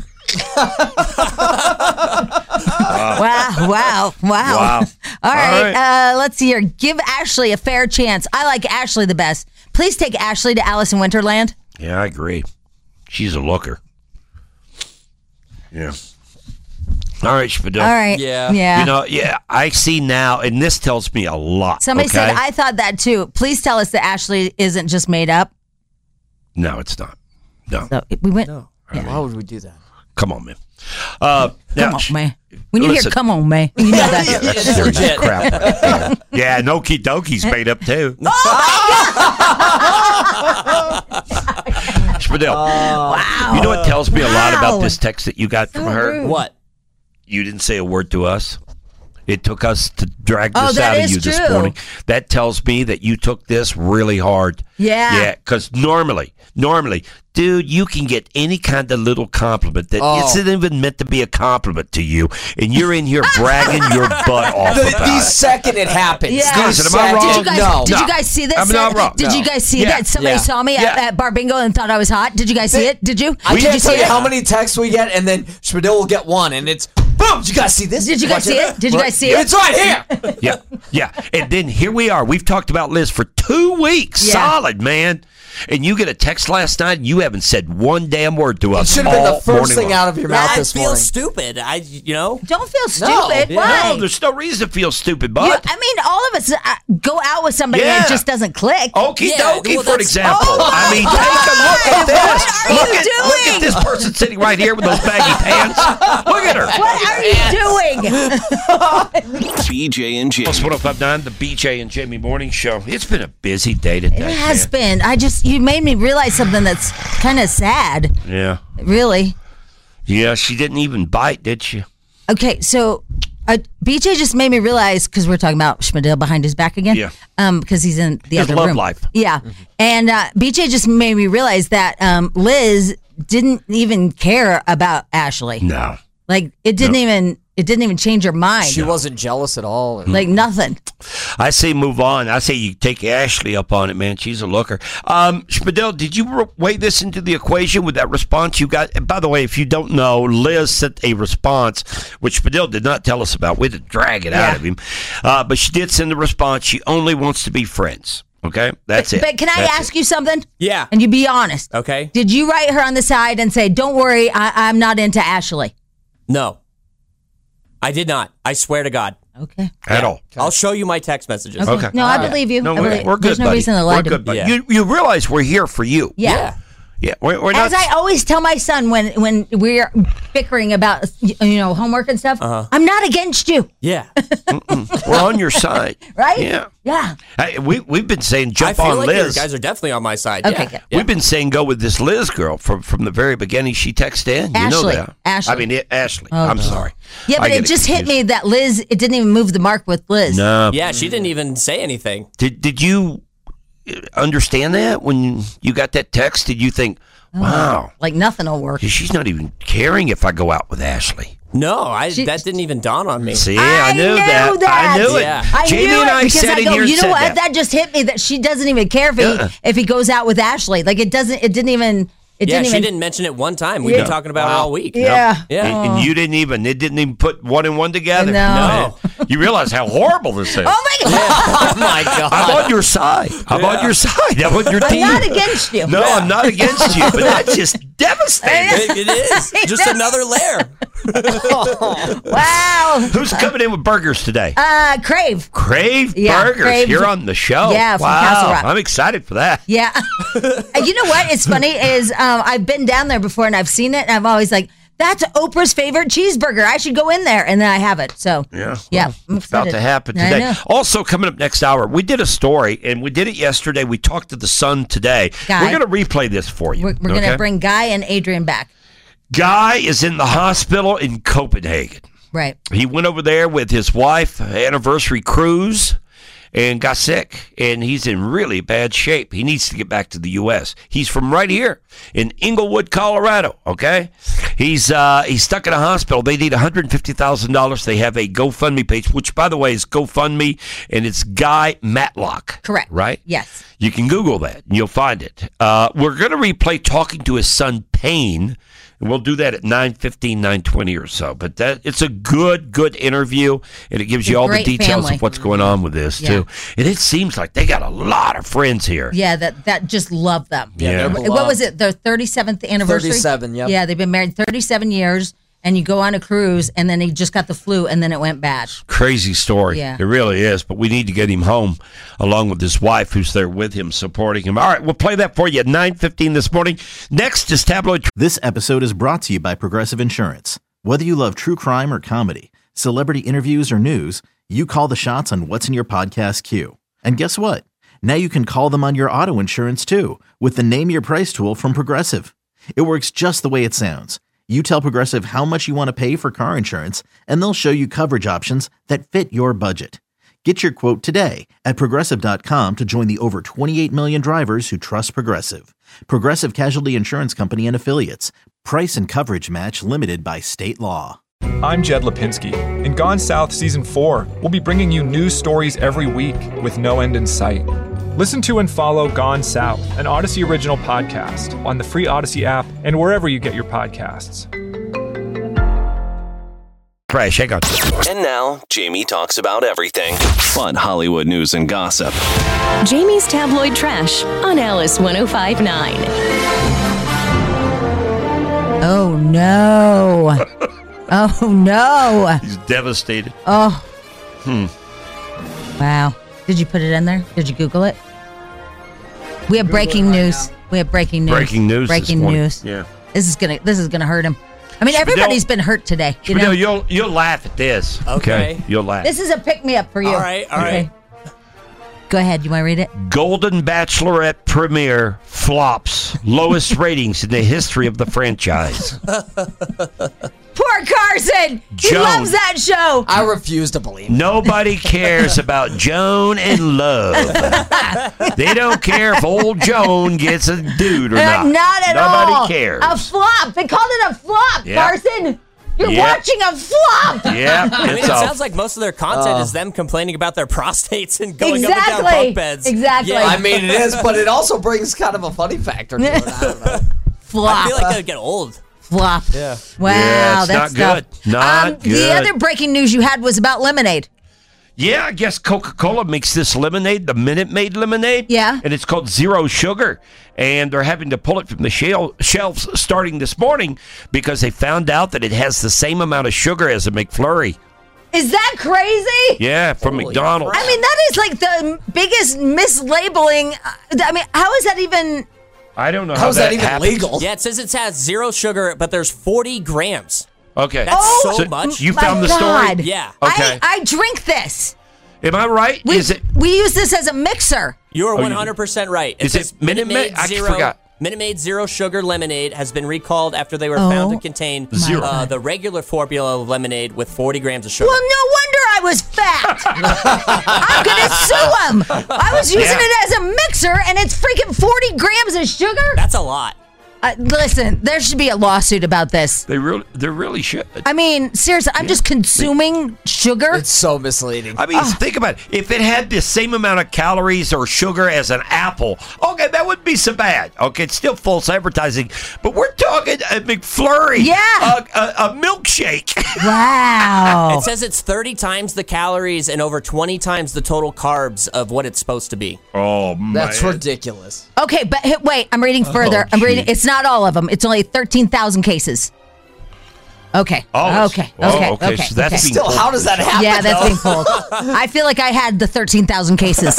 Wow, wow, wow. Wow. All right, right. Uh, let's see here. Give Ashley a fair chance. I like Ashley the best. Please take Ashley to Alice in Wonderland. Yeah, I agree. She's a looker. Yeah. All right, Spadil. All right. Yeah. Yeah. You know, yeah, I see now, and this tells me a lot. Somebody okay? said, I thought that too. Please tell us that Ashley isn't just made up. No, it's not. No. So we went. No. Yeah. Why would we do that? Come on, man. Uh, now, Come on, man. When you listen. hear "come on, man," you know that. Yeah, that's serious legit. crap right there. Yeah, and Okie Dokie's made up too. Spadil, Wow. you know what tells me a lot Wow. about this text that you got from her? What? You didn't say a word to us. It took us to drag this Oh, that out of is you this true. morning. That tells me that you took this really hard. Yeah. Yeah, because normally, normally, dude, you can get any kind of little compliment that Oh. isn't even meant to be a compliment to you, and you're in here bragging your butt off The, about the it. second it happens. Yeah. Listen, am I second- wrong? Did you guys, No. did you No. guys see this? I'm not wrong. Did No. you guys see Yeah. that somebody Yeah. saw me Yeah. at, at Bar Bingo and thought I was hot? Did you guys see it? Did you? I did can't you tell see you it? how many texts we get, and then Spadil will get one, and it's boom. Did you guys see this? Did you guys Watch see it? Did you guys see it? It's right here. Yeah, yeah. And then here we are. We've talked about Liz for two weeks. Yeah. Solid, man. And you get a text last night, and you haven't said one damn word to It us. should have been all the first morning thing long. out of your mouth I this feel morning. stupid. I, you know. Don't feel No. stupid. Yeah. Why? No, there's no reason to feel stupid, You- bud. I mean, all of us uh, go out with somebody Yeah. and it just doesn't click. Okie Yeah, dokie, well, for that's- example. Oh I mean, my take a look at God. this. What are look you at look at doing? this person sitting right here with those baggy pants. Look at her. What are you doing? B J and Jamie. It's one oh five point nine, the B J and Jamie Morning Show. It's been a busy day today. It has man. been. I just, you made me realize something that's kind of sad. Yeah. Really. Yeah, she didn't even bite, did she? Okay, so uh, B J just made me realize, because we're talking about Schmidl behind his back again. Yeah. Um, because he's in the His other love room. life. Yeah. And uh, B J just made me realize that um, Liz didn't even care about Ashley. No. Like, it didn't No. even, it didn't even change her mind. She wasn't jealous at all. or- Like, nothing. I say move on. I say you take Ashley up on it, man. She's a looker. Um, Spadil, did you re- weigh this into the equation with that response you got? And by the way, if you don't know, Liz sent a response, which Spadil did not tell us about. We had to drag it out Yeah. of him. Uh, but she did send a response. She only wants to be friends. Okay? That's but, it. But can I That's ask it. you something? Yeah. And you be honest. Okay. Did you write her on the side and say, don't worry, I, I'm not into Ashley? No. I did not. I swear to God. Okay. At all. I'll show you my text messages. Okay. No, I believe you. No, I we're, believe- we're good, There's no buddy. reason to lie we're to good, me. buddy. Yeah. You, you realize we're here for you. Yeah. Yeah. Yeah, we're, we're not. As I always tell my son when when we're bickering about you know homework and stuff, Uh-huh. I'm not against you, Yeah. we're on your side. right? Yeah. Yeah. Hey, we, we've been saying I jump feel on like Liz. you guys are definitely on my side. Okay, yeah. good. Yeah. We've been saying go with this Liz girl from, from the very beginning. She texted in. You know Ashley. that. Ashley. I mean, it, Ashley. Oh, I'm no. sorry. Yeah, I but get it just hit confused. me that Liz, it didn't even move the mark with Liz. No. Yeah, she didn't even say anything. Did, did you understand that when you got that text? Did you think, wow, Like nothing will work. she's not even caring if I go out with Ashley? No, I She- that didn't even dawn on me. See, I, knew, that. I knew it. Yeah. I Jamie knew and it I because sat I in go, here and you know said what? that. That. just hit me that she doesn't even care if he Uh-uh. if he goes out with Ashley. Like it doesn't. It didn't even. It yeah, didn't she even. didn't mention it one time. We've Yeah. been talking about it all week. Yeah. Yeah. And, and you didn't even, it didn't even put one and one together. No. No. You realize how horrible this is. Oh my god! Oh my God. I'm on your side. I'm on your side. I'm on your I'm team. not against you. No, I'm not against you, but that's just devastating. It, it is just another layer. Wow. Who's coming in with burgers today? Uh, Crave. Crave Yeah, Burgers Crave. here on the show. Yeah, from wow. Castle Rock. I'm excited for that. Yeah. And you know what? It's funny is um, I've been down there before and I've seen it and I'm always like, that's Oprah's favorite cheeseburger. I should go in there. And then I have it. So Yeah. yeah. well, I'm it's about excited. to happen I today. know. Also, coming up next hour, we did a story, and we did it yesterday. We talked to the Sun today. Guy. We're going to replay this for you. We're, we're going okay? to bring Guy and Adrian back. Guy is in the hospital in Copenhagen. Right. He went over there with his wife, anniversary cruise, and got sick. And he's in really bad shape. He needs to get back to the U S. He's from right here in Inglewood, Colorado. Okay, he's uh, he's stuck in a hospital. They need one hundred fifty thousand dollars. They have a GoFundMe page, which, by the way, is GoFundMe, and it's Guy Matlock. Correct. Right. Yes. You can Google that and you'll find it. Uh, we're going to replay talking to his son Payne, and we'll do that at nine fifteen, nine twenty or so. But that it's a good, good interview, and it gives It's you a all the great details family. of what's going on with this Yeah. too. And it seems like they got a lot of friends here. Yeah, that that just love them. Yeah. What what was it? Their thirty-seventh anniversary? thirty-seven, yep. Yeah, they've been married thirty-seven years, and you go on a cruise, and then he just got the flu, and then it went bad. Crazy story. Yeah. It really is. But we need to get him home along with his wife who's there with him, supporting him. All right, we'll play that for you at nine fifteen this morning. Next is Tabloid. This episode is brought to you by Progressive Insurance. Whether you love true crime or comedy, celebrity interviews or news, you call the shots on what's in your podcast queue. And guess what? Now you can call them on your auto insurance too with the Name Your Price tool from Progressive. It works just the way it sounds. You tell Progressive how much you want to pay for car insurance, and they'll show you coverage options that fit your budget. Get your quote today at Progressive dot com to join the over twenty-eight million drivers who trust Progressive. Progressive Casualty Insurance Company and Affiliates. Price and coverage match limited by state law. I'm Jed Lipinski. In Gone South Season four, we'll be bringing you news stories every week with no end in sight. Listen to and follow Gone South, an Odyssey original podcast, on the free Odyssey app and wherever you get your podcasts. Fresh, hang on. And now, Jamie talks about everything. Fun Hollywood news and gossip. Jamie's Tabloid Trash on Alice one oh five point nine. Oh, no. Oh, no. He's devastated. Oh. Hmm. Wow. Did you put it in there? Did you Google it? We have breaking news. We have breaking news. Breaking news. Breaking this morning. news. Yeah. This is gonna. This is gonna hurt him. I mean, everybody's been hurt today. You know? You'll you'll laugh at this. Okay. You'll laugh. This is a pick me up for you. All right. All right. Go ahead. You want to read it? Golden Bachelorette premiere flops. Lowest ratings in the history of the franchise. Poor Carson. He Joan. loves that show. I refuse to believe it. Nobody cares about Joan and Love. They don't care if old Joan gets a dude or Uh, not. not at Nobody all. cares. A flop. They called it a flop, Yep. Carson. You're Yep. watching a flop. Yeah, I mean, it's it a- sounds like most of their content Uh. is them complaining about their prostates and going up and Exactly. down bunk beds. Exactly. Yeah. I mean, it is, but it also brings kind of a funny factor to it. I don't know. Flop. I feel like they'd get old. Flop. Yeah. Wow, Yeah, it's that's not good. tough. Not um, The good. other breaking news you had was about lemonade. Yeah, I guess Coca-Cola makes this lemonade, the Minute Maid lemonade. Yeah. And it's called Zero Sugar. And they're having to pull it from the shel- shelves starting this morning because they found out that it has the same amount of sugar as a McFlurry. Is that crazy? Yeah, from Holy McDonald's. I mean, that is like the biggest mislabeling. I mean, how is that even? I don't know how How's that, that even happens. legal? Yeah, it says it has zero sugar, but there's forty grams. Okay. That's Oh, so much. You my found the God. story? Yeah. Okay. I, I drink this. Am I right? We, Is it? we use this as a mixer. You are Oh, you- one hundred percent right. Is it says Minute Maid? I Zero. forgot. Minute Maid Zero Sugar Lemonade has been recalled after they were Oh, found to contain Zero. uh, the regular formula of lemonade with forty grams of sugar. Well, no wonder I was fat. I'm gonna sue him. I was using Yeah. it as a mixer, and it's freaking forty grams of sugar. That's a lot. Uh, listen, there should be a lawsuit about this. They really, they really should. I mean, seriously, I'm just consuming sugar. It's so misleading. I mean, think about it. If it had the same amount of calories or sugar as an apple, okay, that wouldn't be so bad. Okay, it's still false advertising, but we're talking a McFlurry. Yeah. A, a, a milkshake. Wow. It says it's thirty times the calories and over twenty times the total carbs of what it's supposed to be. Oh, man. That's ridiculous. Okay, but h- wait, I'm reading further. I'm reading. It's not all of them. It's only thirteen thousand cases. Okay. Oh, it's- okay. oh, okay. okay, Okay. so that's okay. being Still, pulled how from does the that shelf. happen? Yeah, that's though? being pulled. I feel like I had the thirteen thousand cases.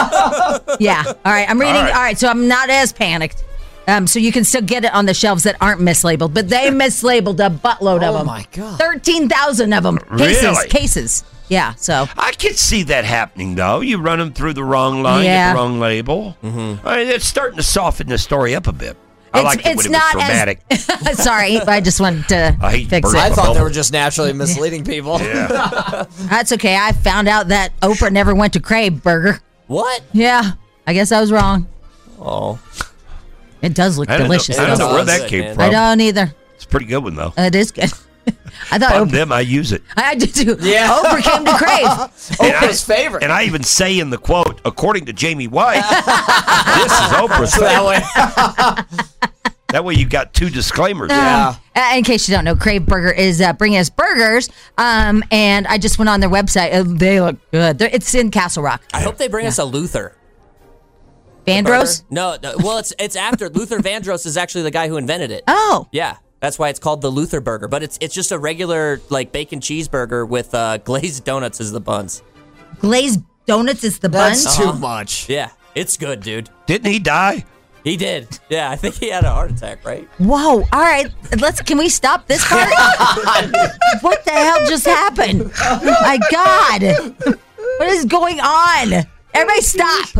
Yeah. All right. I'm reading. All All right. right. So I'm not as panicked. Um, so you can still get it on the shelves that aren't mislabeled, but they mislabeled a buttload of Oh them. my God. thirteen thousand of them. Cases. Really? Cases. Yeah. So. I could see that happening, though. You run them through the wrong line, Yeah. get the wrong label. Mm-hmm. I mean, it's starting to soften the story up a bit. I It's- like it it's when it not was as- dramatic. Sorry, I just wanted to I hate fix birds. it. I thought they were just naturally misleading people. Yeah. That's okay. I found out that Oprah never went to Crave Burger. What? Yeah, I guess I was wrong. Oh. It does look I don't delicious. know, I don't know where does. that came Man. from. I don't either. It's a pretty good one, though. It is good. I thought From Oprah, them, I use it. I did too. Yeah. Oprah came to Crave. And I- Oprah's favorite. And I even say in the quote, according to Jamie White, this is Oprah's So favorite. that way. That way you've got two disclaimers. Yeah. Uh, in case you don't know, Crave Burger is uh, bringing us burgers. Um, and I just went on their website. Uh, they look good. They're, it's in Castle Rock. I hope they bring us a Luther. Vandross? No, no, well, it's it's after Luther Vandross is actually the guy who invented it. Oh. Yeah, that's why it's called the Luther Burger. But it's it's just a regular like bacon cheeseburger with uh, glazed donuts as the buns. Glazed donuts is the That's bun? too Uh-huh. much. Yeah, it's good, dude. Didn't he die? He did. Yeah, I think he had a heart attack, right? Whoa. All right. Let's. Can we stop this part? What the hell just happened? My God. What is going on? Everybody stop.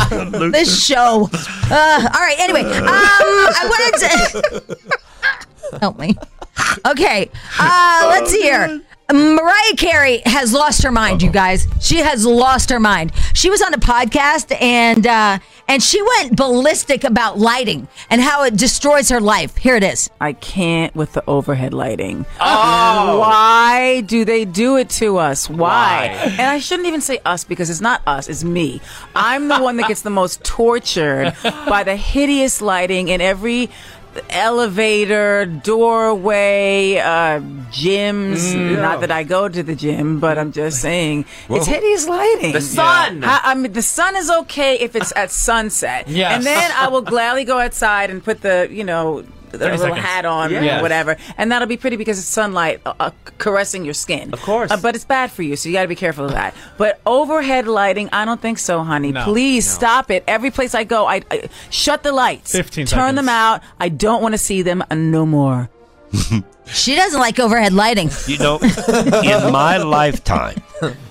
This show. Uh, all right. Anyway, um, I wanted to. Help me. Okay, uh, let's see here. Mariah Carey has lost her mind, you guys. She has lost her mind. She was on a podcast and uh, and she went ballistic about lighting and how it destroys her life. Here it is. I can't with the overhead lighting. Oh. Why do they do it to us? Why? Why? And I shouldn't even say us because it's not us, it's me. I'm the one that gets the most tortured by the hideous lighting in every elevator, doorway, uh, gyms. Mm. Not that I go to the gym, but I'm just saying it's Whoa. hideous lighting. The sun. I, I mean, the sun is okay if it's at sunset. Yes. And then I will gladly go outside and put the, you know, the thirty little seconds. hat on Yes. or whatever, and that'll be pretty because it's sunlight uh, uh, caressing your skin. Of course. uh, but it's bad for you, so you got to be careful of that. But overhead lighting, I don't think so, honey. No, Please no. stop it. Every place I go, I, I shut the lights, fifteen turn seconds. them out. I don't want to see them uh, no more. She doesn't like overhead lighting. You know, in my lifetime,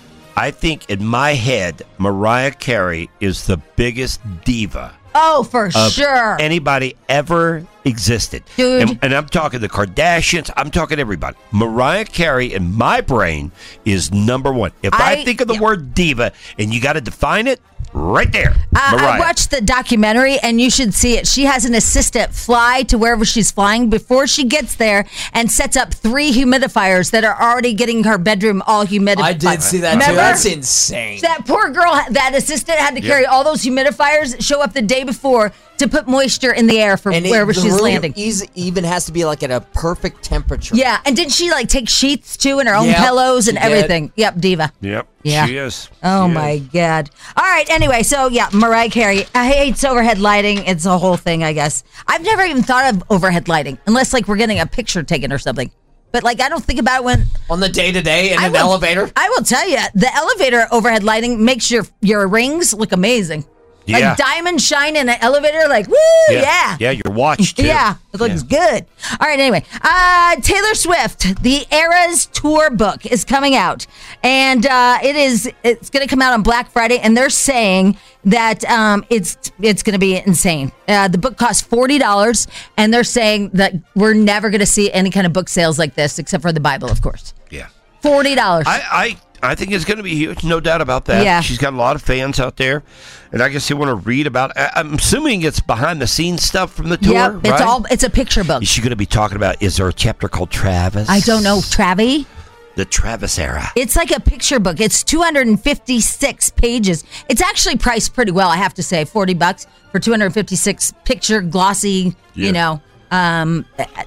I think in my head, Mariah Carey is the biggest diva Oh, for of sure. anybody ever existed. Dude. And, and I'm talking the Kardashians. I'm talking everybody. Mariah Carey in my brain is number one. If I, I- think of the yeah. word diva and you got to define it, right there, Uh, Mariah. I watched the documentary, and you should see it. She has an assistant fly to wherever she's flying before she gets there and sets up three humidifiers that are already getting her bedroom all humidified. I did see that too. Remember? That's insane. That poor girl, that assistant had to Yep. carry all those humidifiers, show up the day before to put moisture in the air for And it- wherever the she's room landing. is- even has to be like at a perfect temperature. Yeah, and didn't she like take sheets too and her own Yep, pillows and she did. everything? Yep, diva. Yep, Yeah. she is. Oh She my is. God. All right. Anyway, so yeah, Mariah Carey. I hates overhead lighting. It's a whole thing, I guess. I've never even thought of overhead lighting unless like we're getting a picture taken or something. But like I don't think about it when On the day to day in I an will- elevator. I will tell you, the elevator overhead lighting makes your your rings look amazing. Yeah. Like diamond shine in an elevator, like woo, yeah. Yeah, your watch, too. Yeah, it looks good. All right, anyway. Uh, Taylor Swift, the Eras Tour book is coming out. And uh, it is it's going to come out on Black Friday, and they're saying that um, it's it's going to be insane. Uh, the book costs forty dollars, and they're saying that we're never going to see any kind of book sales like this, except for the Bible, of course. Yeah. forty dollars. I, I, I think it's going to be huge, no doubt about that. Yeah. She's got a lot of fans out there, and I guess they want to read about. I, I'm assuming it's behind the scenes stuff from the tour. Yep, it's right? all it's a picture book. Is she going to be talking about? Is there a chapter called Travis? I don't know, Travi. The Travis era. It's like a picture book. It's two hundred fifty-six pages. It's actually priced pretty well, I have to say. forty bucks for two hundred fifty-six picture glossy, Yeah. you know. Um,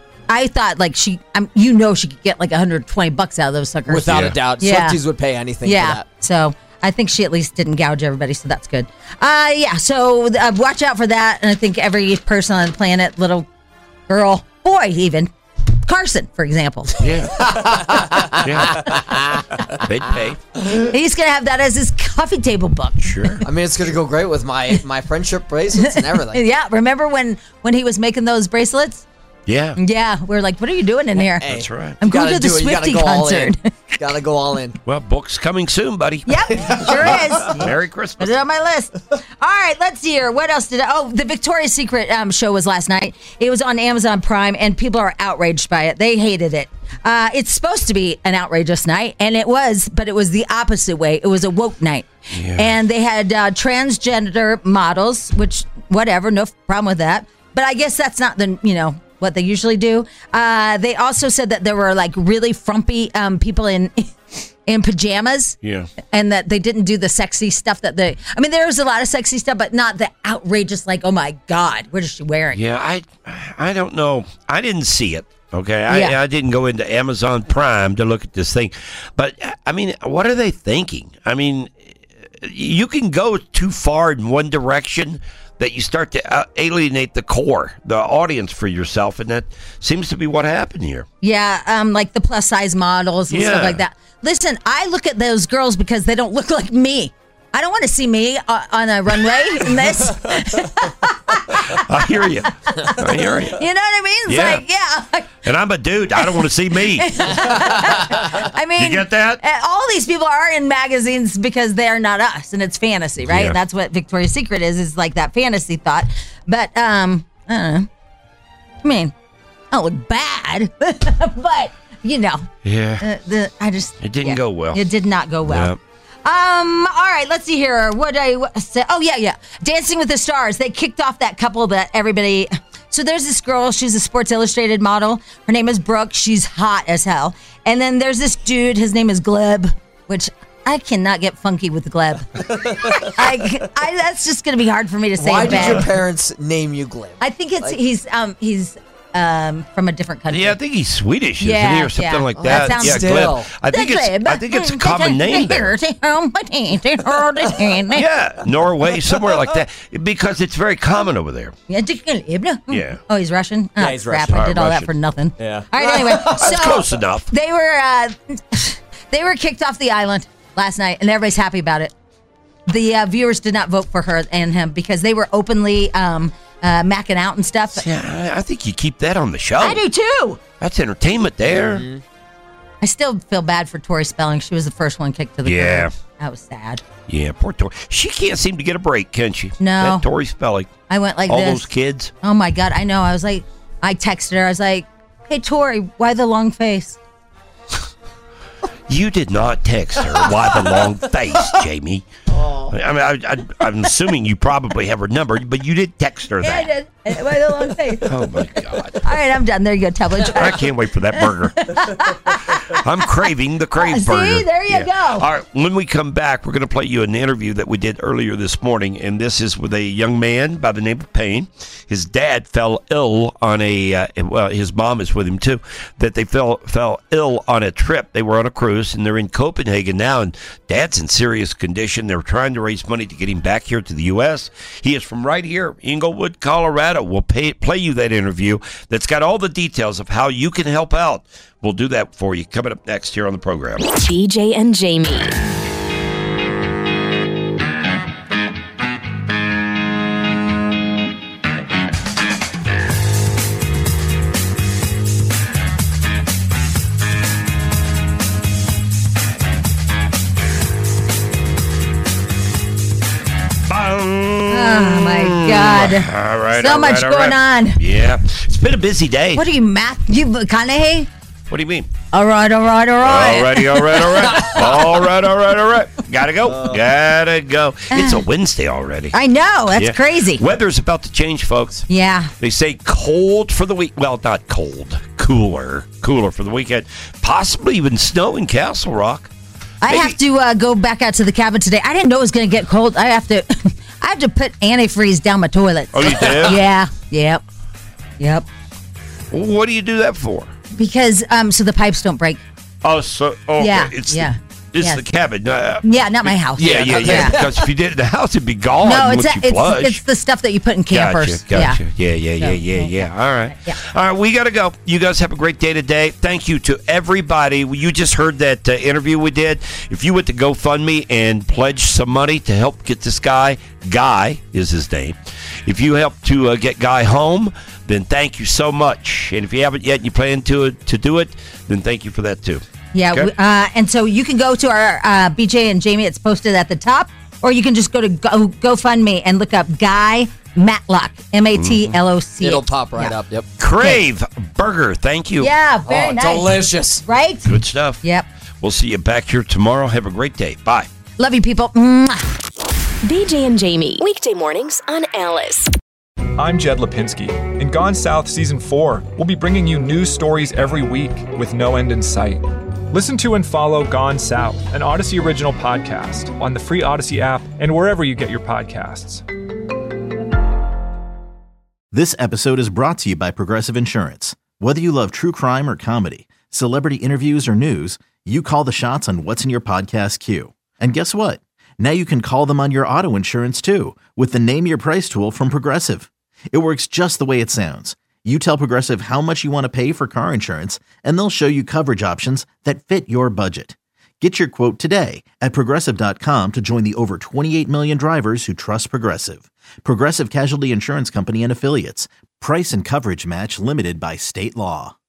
I thought like she, um, you know, she could get like one hundred twenty bucks out of those suckers. Without a doubt. Yeah. Swifties would pay anything yeah. for that. So I think she at least didn't gouge everybody, so that's good. Uh, yeah, so uh, watch out for that. And I think every person on the planet, little girl, boy even, Carson, for example. Yeah. yeah. They'd pay. He's going to have that as his coffee table book. Sure. I mean, it's going to go great with my, my friendship bracelets and everything. Yeah, remember when, when he was making those bracelets? Yeah. Yeah, we are like, what are you doing in here? Hey, That's right. I'm you going gotta to the do it. You gotta Swiftie go all in. concert. Gotta go all in. Well, book's coming soon, buddy. Yep, sure is. Merry Christmas. Put it on my list. All right, let's see here. What else did I? Oh, the Victoria's Secret um, show was last night. It was on Amazon Prime, and people are outraged by it. They hated it. Uh, it's supposed to be an outrageous night, and it was, but it was the opposite way. It was a woke night. Yeah. And they had uh, transgender models, which, whatever, no problem with that. But I guess that's not the, you know, what they usually do. Uh, they also said that there were like really frumpy um, people in in pajamas. Yeah. And that they didn't do the sexy stuff that they, I mean, there was a lot of sexy stuff, but not the outrageous, like, oh my God, what is she wearing? Yeah, I I don't know. I didn't see it. Okay, I, Yeah. I didn't go into Amazon Prime to look at this thing. But, I mean, what are they thinking? I mean, you can go too far in one direction that you start to uh, alienate the core, the audience for yourself, and that seems to be what happened here. Yeah, um, like the plus size models and Yeah. stuff like that. Listen, I look at those girls because they don't look like me. I don't want to see me uh, on a runway in this. I hear you. I hear you. You know what I mean? It's Yeah. like, yeah. And I'm a dude. I don't want to see me. I mean, You get that? uh, all these people are in magazines because they are not us, and it's fantasy, right? Yeah. That's what Victoria's Secret is, is like that fantasy thought. But, um, I don't know. I mean, I don't look bad, but you know, Yeah. uh, the I just It didn't yeah, go well. It did not go well. Yep. Um. All right. Let's see here. What I what, say? Oh yeah, yeah. Dancing with the Stars. They kicked off that couple that everybody. So there's this girl. She's a Sports Illustrated model. Her name is Brooke. She's hot as hell. And then there's this dude. His name is Gleb, which I cannot get funky with Gleb. I, I, that's just gonna be hard for me to say. Why in did bed. your parents name you Gleb? I think it's Like- he's um he's um from a different country. Yeah, I think he's Swedish, isn't Yeah, he, or something yeah. like Well, that that? sounds- yeah, Still. Gleb. I think it's I think it's a common name there. Yeah, Norway, somewhere like that, because it's very common over there. Yeah. Oh, he's Russian? Yeah, Oh, he's crap, Russian. I did All all right, that for nothing. Yeah. All right, anyway. That's so close enough. They were uh, they were kicked off the island last night, and everybody's happy about it. The uh, viewers did not vote for her and him because they were openly um, uh, macking out and stuff. Yeah, I I think you keep that on the show. I do too. That's entertainment there. Mm-hmm. I still feel bad for Tori Spelling. She was the first one kicked to the Yeah. curb. That was sad. Yeah, poor Tori. She can't seem to get a break, can she? No. That Tori Spelling. I went like All this. those kids. Oh my God, I know. I was like, I texted her. I was like, hey, Tori, why the long face? You did not text her. Why the long face, Jamie? I mean, I, I, I'm assuming you probably have her number, but you did text her Yeah, I that. did. Why the long face? Oh, my God. All right, I'm done. There you go, tablet I trash. can't wait for that burger. I'm craving the crave Uh, see? burger. There you go. All right, when we come back, we're going to play you an interview that we did earlier this morning, and this is with a young man by the name of Payne. His dad fell ill on a, uh, well, his mom is with him too, that they fell fell ill on a trip. They were on a cruise, and they're in Copenhagen now, and Dad's in serious condition. They're trying to raise money to get him back here to the U S. He is from right here, Englewood, Colorado. We'll pay, play you that interview that's got all the details of how you can help out. We'll do that for you coming up next here on the program. B J and Jamie. Oh my God. All right. So all much right, all going right. on. Yeah. It's been a busy day. What are you, Matthew McConaughey? What do you mean? All right, all right, all right. All righty, all right, all right. All right, all right, all right. Gotta go. Gotta go. It's a Wednesday already. I know. That's Yeah. crazy. Weather's about to change, folks. Yeah. They say cold for the week. Well, not cold. Cooler. Cooler for the weekend. Possibly even snow in Castle Rock. I have to uh, go back out to the cabin today. I didn't know it was going to get cold. I have to I have to put antifreeze down my toilet. Oh, you did? Yeah. Yep. Yep. What do you do that for? Because um, so the pipes don't break. Oh, so okay. Yeah, It's yeah, The, it's yes. the cabin. Uh, Yeah, not my house. Yeah, yeah, yeah. Because if you did it in the house, it'd be gone No, once it's you a, it's flush. it's the stuff that you put in campers. Gotcha, gotcha. Yeah. Yeah, yeah, yeah, So, yeah, yeah. All right. Yeah. All right, we got to go. You guys have a great day today. Thank you to everybody. You just heard that uh, interview we did. If you went to GoFundMe and pledged some money to help get this guy, Guy is his name. If you help to uh, get Guy home, then thank you so much. And if you haven't yet and you plan to, to do it, then thank you for that too. Yeah, Okay? we- uh, and so you can go to our uh, B J and Jamie. It's posted at the top, or you can just go to Go GoFundMe and look up Guy Matlock, M A T L O C. It'll pop right Yeah. up. Yep. Crave Burger, thank you. Yeah, very Oh, nice. delicious. Right? Good stuff. Yep. We'll see you back here tomorrow. Have a great day. Bye. Love you, people. Mwah. B J and Jamie. Weekday mornings on Alice. I'm Jed Lipinski. In Gone South Season four, we'll be bringing you news stories every week with no end in sight. Listen to and follow Gone South, an Odyssey original podcast, on the free Odyssey app and wherever you get your podcasts. This episode is brought to you by Progressive Insurance. Whether you love true crime or comedy, celebrity interviews or news, you call the shots on what's in your podcast queue. And guess what? Now you can call them on your auto insurance too with the Name Your Price tool from Progressive. It works just the way it sounds. You tell Progressive how much you want to pay for car insurance, and they'll show you coverage options that fit your budget. Get your quote today at Progressive dot com to join the over twenty-eight million drivers who trust Progressive. Progressive Casualty Insurance Company and Affiliates. Price and coverage match limited by state law.